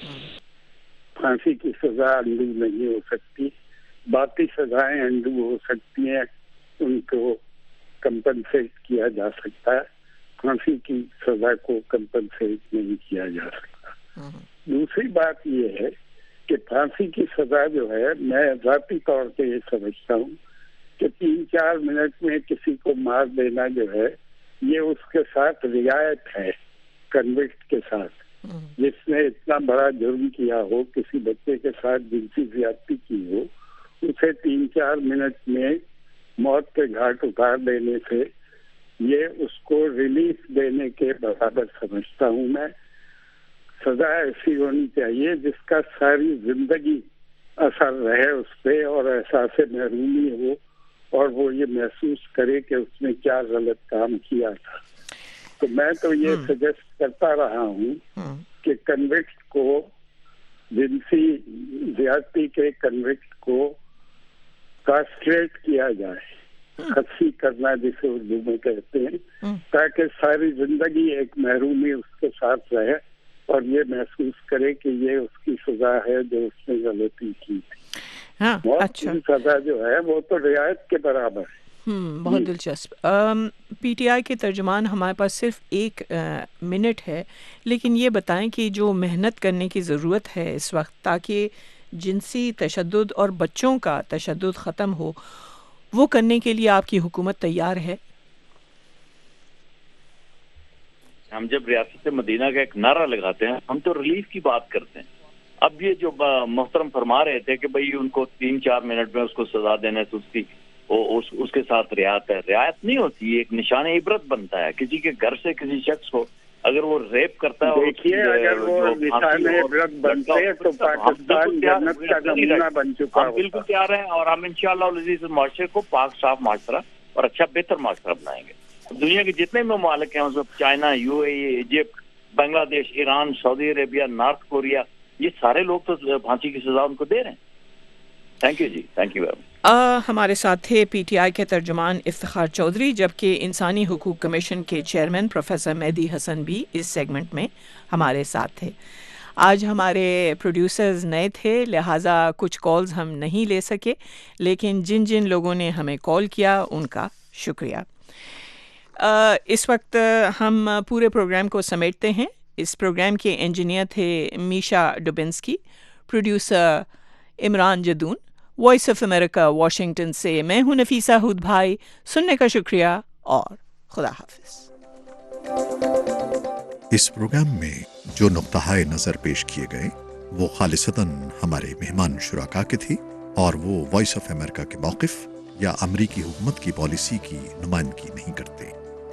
پھانسی کی سزا انڈو نہیں ہو سکتی, باقی سزائیں انڈو ہو سکتی ہیں, ان کو کمپنسیٹ کیا جا سکتا ہے. پھانسی کی سزا کو کمپنسیٹ نہیں کیا جا سکتا. دوسری بات یہ ہے کہ پھانسی کی سزا جو ہے, میں ذاتی طور پہ یہ سمجھتا ہوں کہ تین چار منٹ میں کسی کو مار دینا جو ہے یہ اس کے ساتھ رعایت ہے کنوکٹ کے ساتھ. جس نے اتنا بڑا جرم کیا ہو, کسی بچے کے ساتھ جنسی زیادتی کی ہو, اسے تین چار منٹ میں موت کے گھاٹ اتار دینے سے یہ اس کو ریلیف دینے کے برابر سمجھتا ہوں میں. سزا ایسی ہونی چاہیے جس کا ساری زندگی اثر رہے اس پہ اور احساس محرومی ہو اور وہ یہ محسوس کرے کہ اس نے کیا غلط کام کیا تھا. تو میں تو یہ سجیسٹ کرتا رہا ہوں کہ کنوکٹ کو, جنسی زیادتی کے کنوکٹ کو کاسٹریٹ کیا جائے, خصی کرنا جسے اردو میں کہتے ہیں, تاکہ ساری زندگی ایک محرومی اس کے ساتھ رہے اور یہ محسوس کرے کہ یہ اس کی سزا ہے جو اس نے غلطی کی تھی. موت کی سزا جو ہے وہ تو رعایت کے برابر ہے. بہت دلچسپ. پی ٹی آئی کے ترجمان, ہمارے پاس صرف ایک منٹ ہے, لیکن یہ بتائیں کہ جو محنت کرنے کی ضرورت ہے اس وقت تاکہ جنسی تشدد اور بچوں کا تشدد ختم ہو, وہ کرنے کے لیے آپ کی حکومت تیار ہے؟ ہم جب ریاست مدینہ کا ایک نعرہ لگاتے ہیں ہم تو ریلیف کی بات کرتے ہیں. اب یہ جو محترم فرما رہے تھے کہ بھئی ان کو تین چار منٹ میں اس کو سزا دینے سے اس کی اس, اس کے ساتھ رعایت ہے, رعایت نہیں ہوتی, یہ ایک نشان عبرت بنتا ہے. کسی کے گھر سے کسی شخص کو اگر وہ ریپ کرتا ہے, دیکھیے اگر وہ نشان عبرت بنتے ہیں تو پاکستان جنت کا نمونہ بن چکا ہے. ہم بالکل تیار ہیں اور ہم انشاءاللہ العزیز معاشرے کو پاک صاف معاشرہ اور اچھا بہتر معاشرہ بنائیں گے. دنیا کے جتنے بھی ممالک ہیں, China, U A E, Egypt, Bangladesh, Iran, Saudi Arabia, North Korea, یہ سارے لوگ تو پھانسی کی سزا ان کو دے رہے ہیں. تھینک یو جی, تھینک یو ویری مچ. ہمارے ساتھ تھے پی ٹی آئی کے ترجمان افتخار چودھری, جبکہ انسانی حقوق کمیشن کے چیئرمین پروفیسر مہدی حسن بھی اس سیگمنٹ میں ہمارے ساتھ تھے. آج ہمارے پروڈیوسرز نئے تھے لہٰذا کچھ کالز ہم نہیں لے سکے, لیکن جن جن لوگوں نے ہمیں کال کیا ان کا شکریہ. اس وقت ہم پورے پروگرام کو سمیٹتے ہیں. اس پروگرام کے انجینئر تھے Misha Dubinsky, producer Imran Jadoon. Voice of America Washington سے میں ہوں نفیسہ ہود بھائی. سننے کا شکریہ اور خدا حافظ. اس پروگرام میں جو نقطۂ نظر پیش کیے گئے وہ خالصتاً ہمارے مہمان شرکا کے تھی اور وہ وائس آف امریکہ کے موقف یا امریکی حکومت کی پالیسی کی نمائندگی نہیں کرتے۔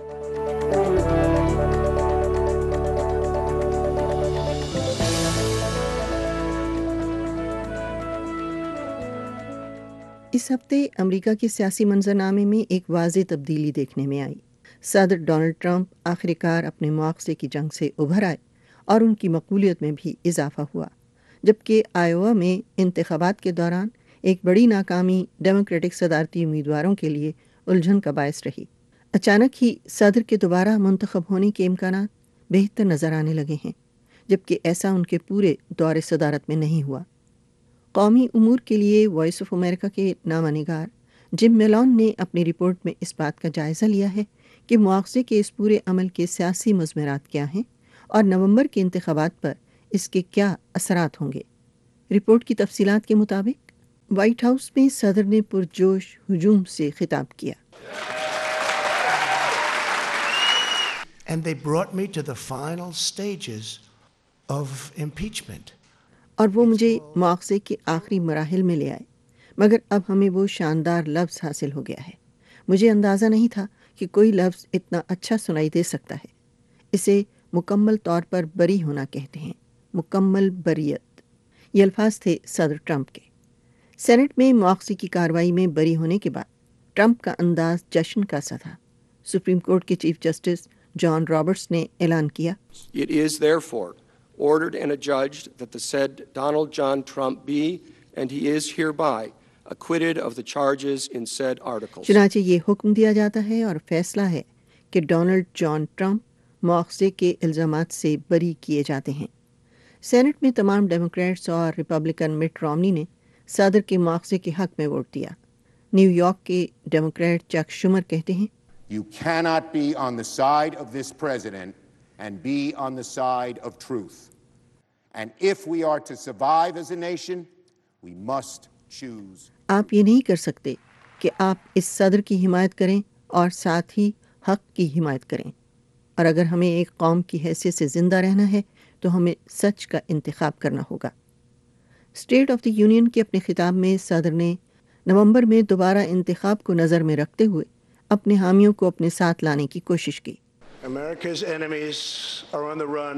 اس ہفتے امریکہ کے سیاسی منظرنامے میں ایک واضح تبدیلی دیکھنے میں آئی۔ صدر ڈونلڈ ٹرمپ آخر کار اپنے مواخذے کی جنگ سے ابھر آئے اور ان کی مقبولیت میں بھی اضافہ ہوا، جبکہ آئیوا میں انتخابات کے دوران ایک بڑی ناکامی ڈیموکریٹک صدارتی امیدواروں کے لیے الجھن کا باعث رہی۔ اچانک ہی صدر کے دوبارہ منتخب ہونے کے امکانات بہتر نظر آنے لگے ہیں، جبکہ ایسا ان کے پورے دور صدارت میں نہیں ہوا۔ قومی امور کے لیے وائس آف امریکہ کے نامہ نگار جم میلون نے اپنی رپورٹ میں اس بات کا جائزہ لیا ہے کہ مواخذے کے اس پورے عمل کے سیاسی مضمرات کیا ہیں اور نومبر کے انتخابات پر اس کے کیا اثرات ہوں گے۔ رپورٹ کی تفصیلات کے مطابق وائٹ ہاؤس میں صدر نے پرجوش ہجوم سے خطاب کیا۔ And they brought me to the final stages of impeachment. اور وہ مجھے مواخذے کے آخری مراحل میں لے آئے، مگر اب ہمیں وہ شاندار لفظ حاصل ہو گیا ہے۔ مجھے اندازہ نہیں تھا کہ کوئی لفظ اتنا اچھا سنائی دے سکتا ہے۔ اسے مکمل طور پر بری ہونا کہتے ہیں، مکمل بریت۔ یہ الفاظ تھے صدر ٹرمپ کے۔ سینٹ میں مواخذے کی کارروائی میں بری ہونے کے بعد ٹرمپ کا انداز جشن کا سا تھا۔ سپریم کورٹ کے چیف جسٹس جان رابرٹس نے اعلان کیا، It is therefore ordered and adjudged that the said Donald John Trump be, and he is hereby, acquitted of the charges in said articles. چنانچہ یہ حکم دیا جاتا ہے اور فیصلہ ہے کہ ڈونلڈ جان ٹرمپ مواخذے کے الزامات سے بری کیے جاتے ہیں۔ سینٹ میں تمام ڈیموکریٹس اور ریپبلکن مٹ رومنی نے صدر کے مواخذے کے حق میں ووٹ دیا۔ نیو یارک کے ڈیموکریٹ چک شومر کہتے ہیں، You cannot be on the side of this president and be on the side of truth. And if we are to survive as a nation, we must choose. آپ یہ نہیں کر سکتے کہ آپ اس صدر کی حمایت کریں اور ساتھ ہی حق کی حمایت کریں، اور اگر ہمیں ایک قوم کی حیثیت سے زندہ رہنا ہے تو ہمیں سچ کا انتخاب کرنا ہوگا۔ اسٹیٹ آف دی یونین کے اپنے خطاب میں صدر نے نومبر میں دوبارہ انتخاب کو نظر میں رکھتے ہوئے اپنے حامیوں کو اپنے ساتھ لانے کی کوشش کی۔ America's enemies are on the run.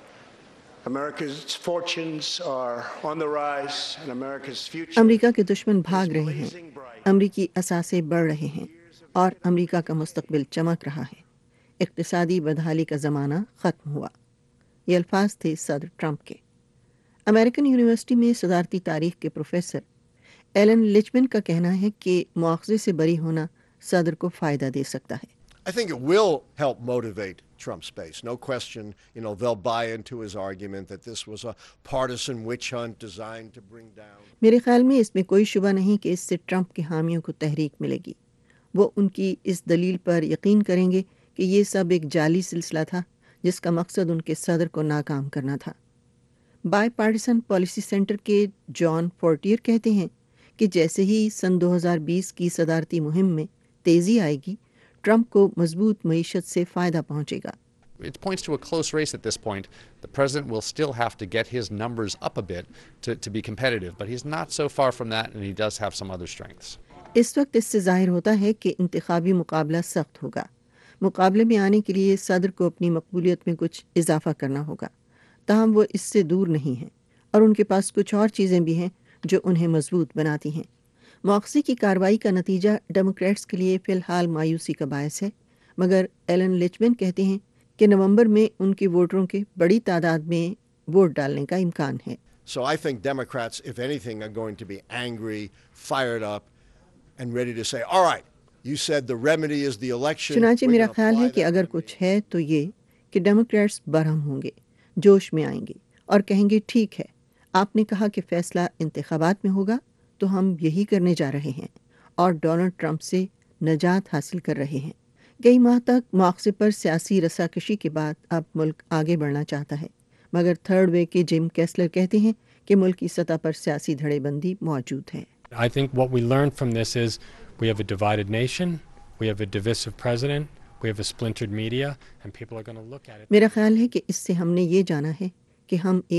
America's fortunes are on the rise and America's future. امریکہ کے دشمن بھاگ رہے ہیں، امریکی اثاثے بڑھ رہے ہیں اور امریکہ کا مستقبل چمک رہا ہے۔ اقتصادی بدحالی کا زمانہ ختم ہوا۔ یہ الفاظ تھے صدر ٹرمپ کے۔ امریکن یونیورسٹی میں صدارتی تاریخ کے پروفیسر ایلن لچمن کا کہنا ہے کہ مواخذے سے بری ہونا صدر کو فائدہ دے سکتا ہے۔ I think it will help motivate Trump's base. No question, you know, they'll buy into his argument that this was a partisan witch hunt designed to bring down. میرے خیال میں اس میں کوئی شبہ نہیں کہ اس سے ٹرمپ کے حامیوں کو تحریک ملے گی۔ وہ ان کی اس دلیل پر یقین کریں گے کہ یہ سب ایک جعلی سلسلہ تھا جس کا مقصد ان کے صدر کو ناکام کرنا تھا۔ بائی پارٹیسن پالیسی سینٹر کے جان فورٹیئر کہتے ہیں کہ جیسے ہی سن دو ہزار بیس کی صدارتی مہم میں تیزی آئے گی، ٹرمپ کو مضبوط معیشت سے فائدہ پہنچے گا۔ It points to a close race at this point. The president will still have to get his numbers up a bit to, to be competitive, but he's not so far from that and he does have some other strengths. اس وقت اس سے ظاہر ہوتا ہے کہ انتخابی مقابلہ سخت ہوگا۔ مقابلے میں آنے کے لیے صدر کو اپنی مقبولیت میں کچھ اضافہ کرنا ہوگا، تاہم وہ اس سے دور نہیں ہیں اور ان کے پاس کچھ اور چیزیں بھی ہیں جو انہیں مضبوط بناتی ہیں۔ مواخذے کی کارروائی کا نتیجہ ڈیموکریٹس کے لیے فی الحال مایوسی کا باعث ہے، مگر ایلن لچمن کہتے ہیں کہ نومبر میں ان کے ووٹروں کے بڑی تعداد میں ووٹ ڈالنے کا امکان ہے۔ So I think Democrats, if anything, are going to be angry, fired up, and ready to say, all right, you said the remedy is the election. چنانچہ میرا خیال ہے کہ اگر کچھ ہے تو یہ کہ ڈیموکریٹس برہم ہوں گے، جوش میں آئیں گے اور کہیں گے ٹھیک ہے، آپ نے کہا کہ فیصلہ انتخابات میں ہوگا تو ہم یہی کرنے جا رہے ہیں اور ڈونلڈ ٹرمپ سے نجات حاصل کر رہے ہیں۔ کئی ماہ تک مواخذے پر سیاسی رساکشی کے بعد اب ملک آگے بڑھنا چاہتا ہے، مگر تھرڈ وے کے جم کیسلر کہتے ہیں کہ ملک کی سطح پر سیاسی دھڑے بندی موجود ہے۔ I think what we learned from this is we have a divided nation, we have a divisive president, we have a splintered media, and people are going to look at it. میرا خیال ہے کہ اس سے ہم نے یہ جانا ہے کہ ہم ایک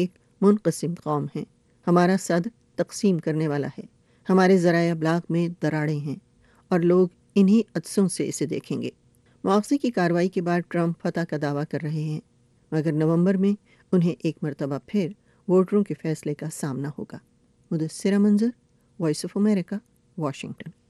منقسم قوم ہیں. ہمارا صدر تقسیم کرنے والا ہے. ہمارے ذرائع ابلاغ میں دراڑیں ہیں اور لوگ انہی عدسوں سے اسے دیکھیں گے. مواخذے کی کارروائی کے بعد ٹرمپ فتح کا دعویٰ کر رہے ہیں، مگر نومبر میں انہیں ایک مرتبہ پھر ووٹروں کے فیصلے کا سامنا ہوگا. مدثرہ منظر، وائس آف امریکہ، واشنگٹن.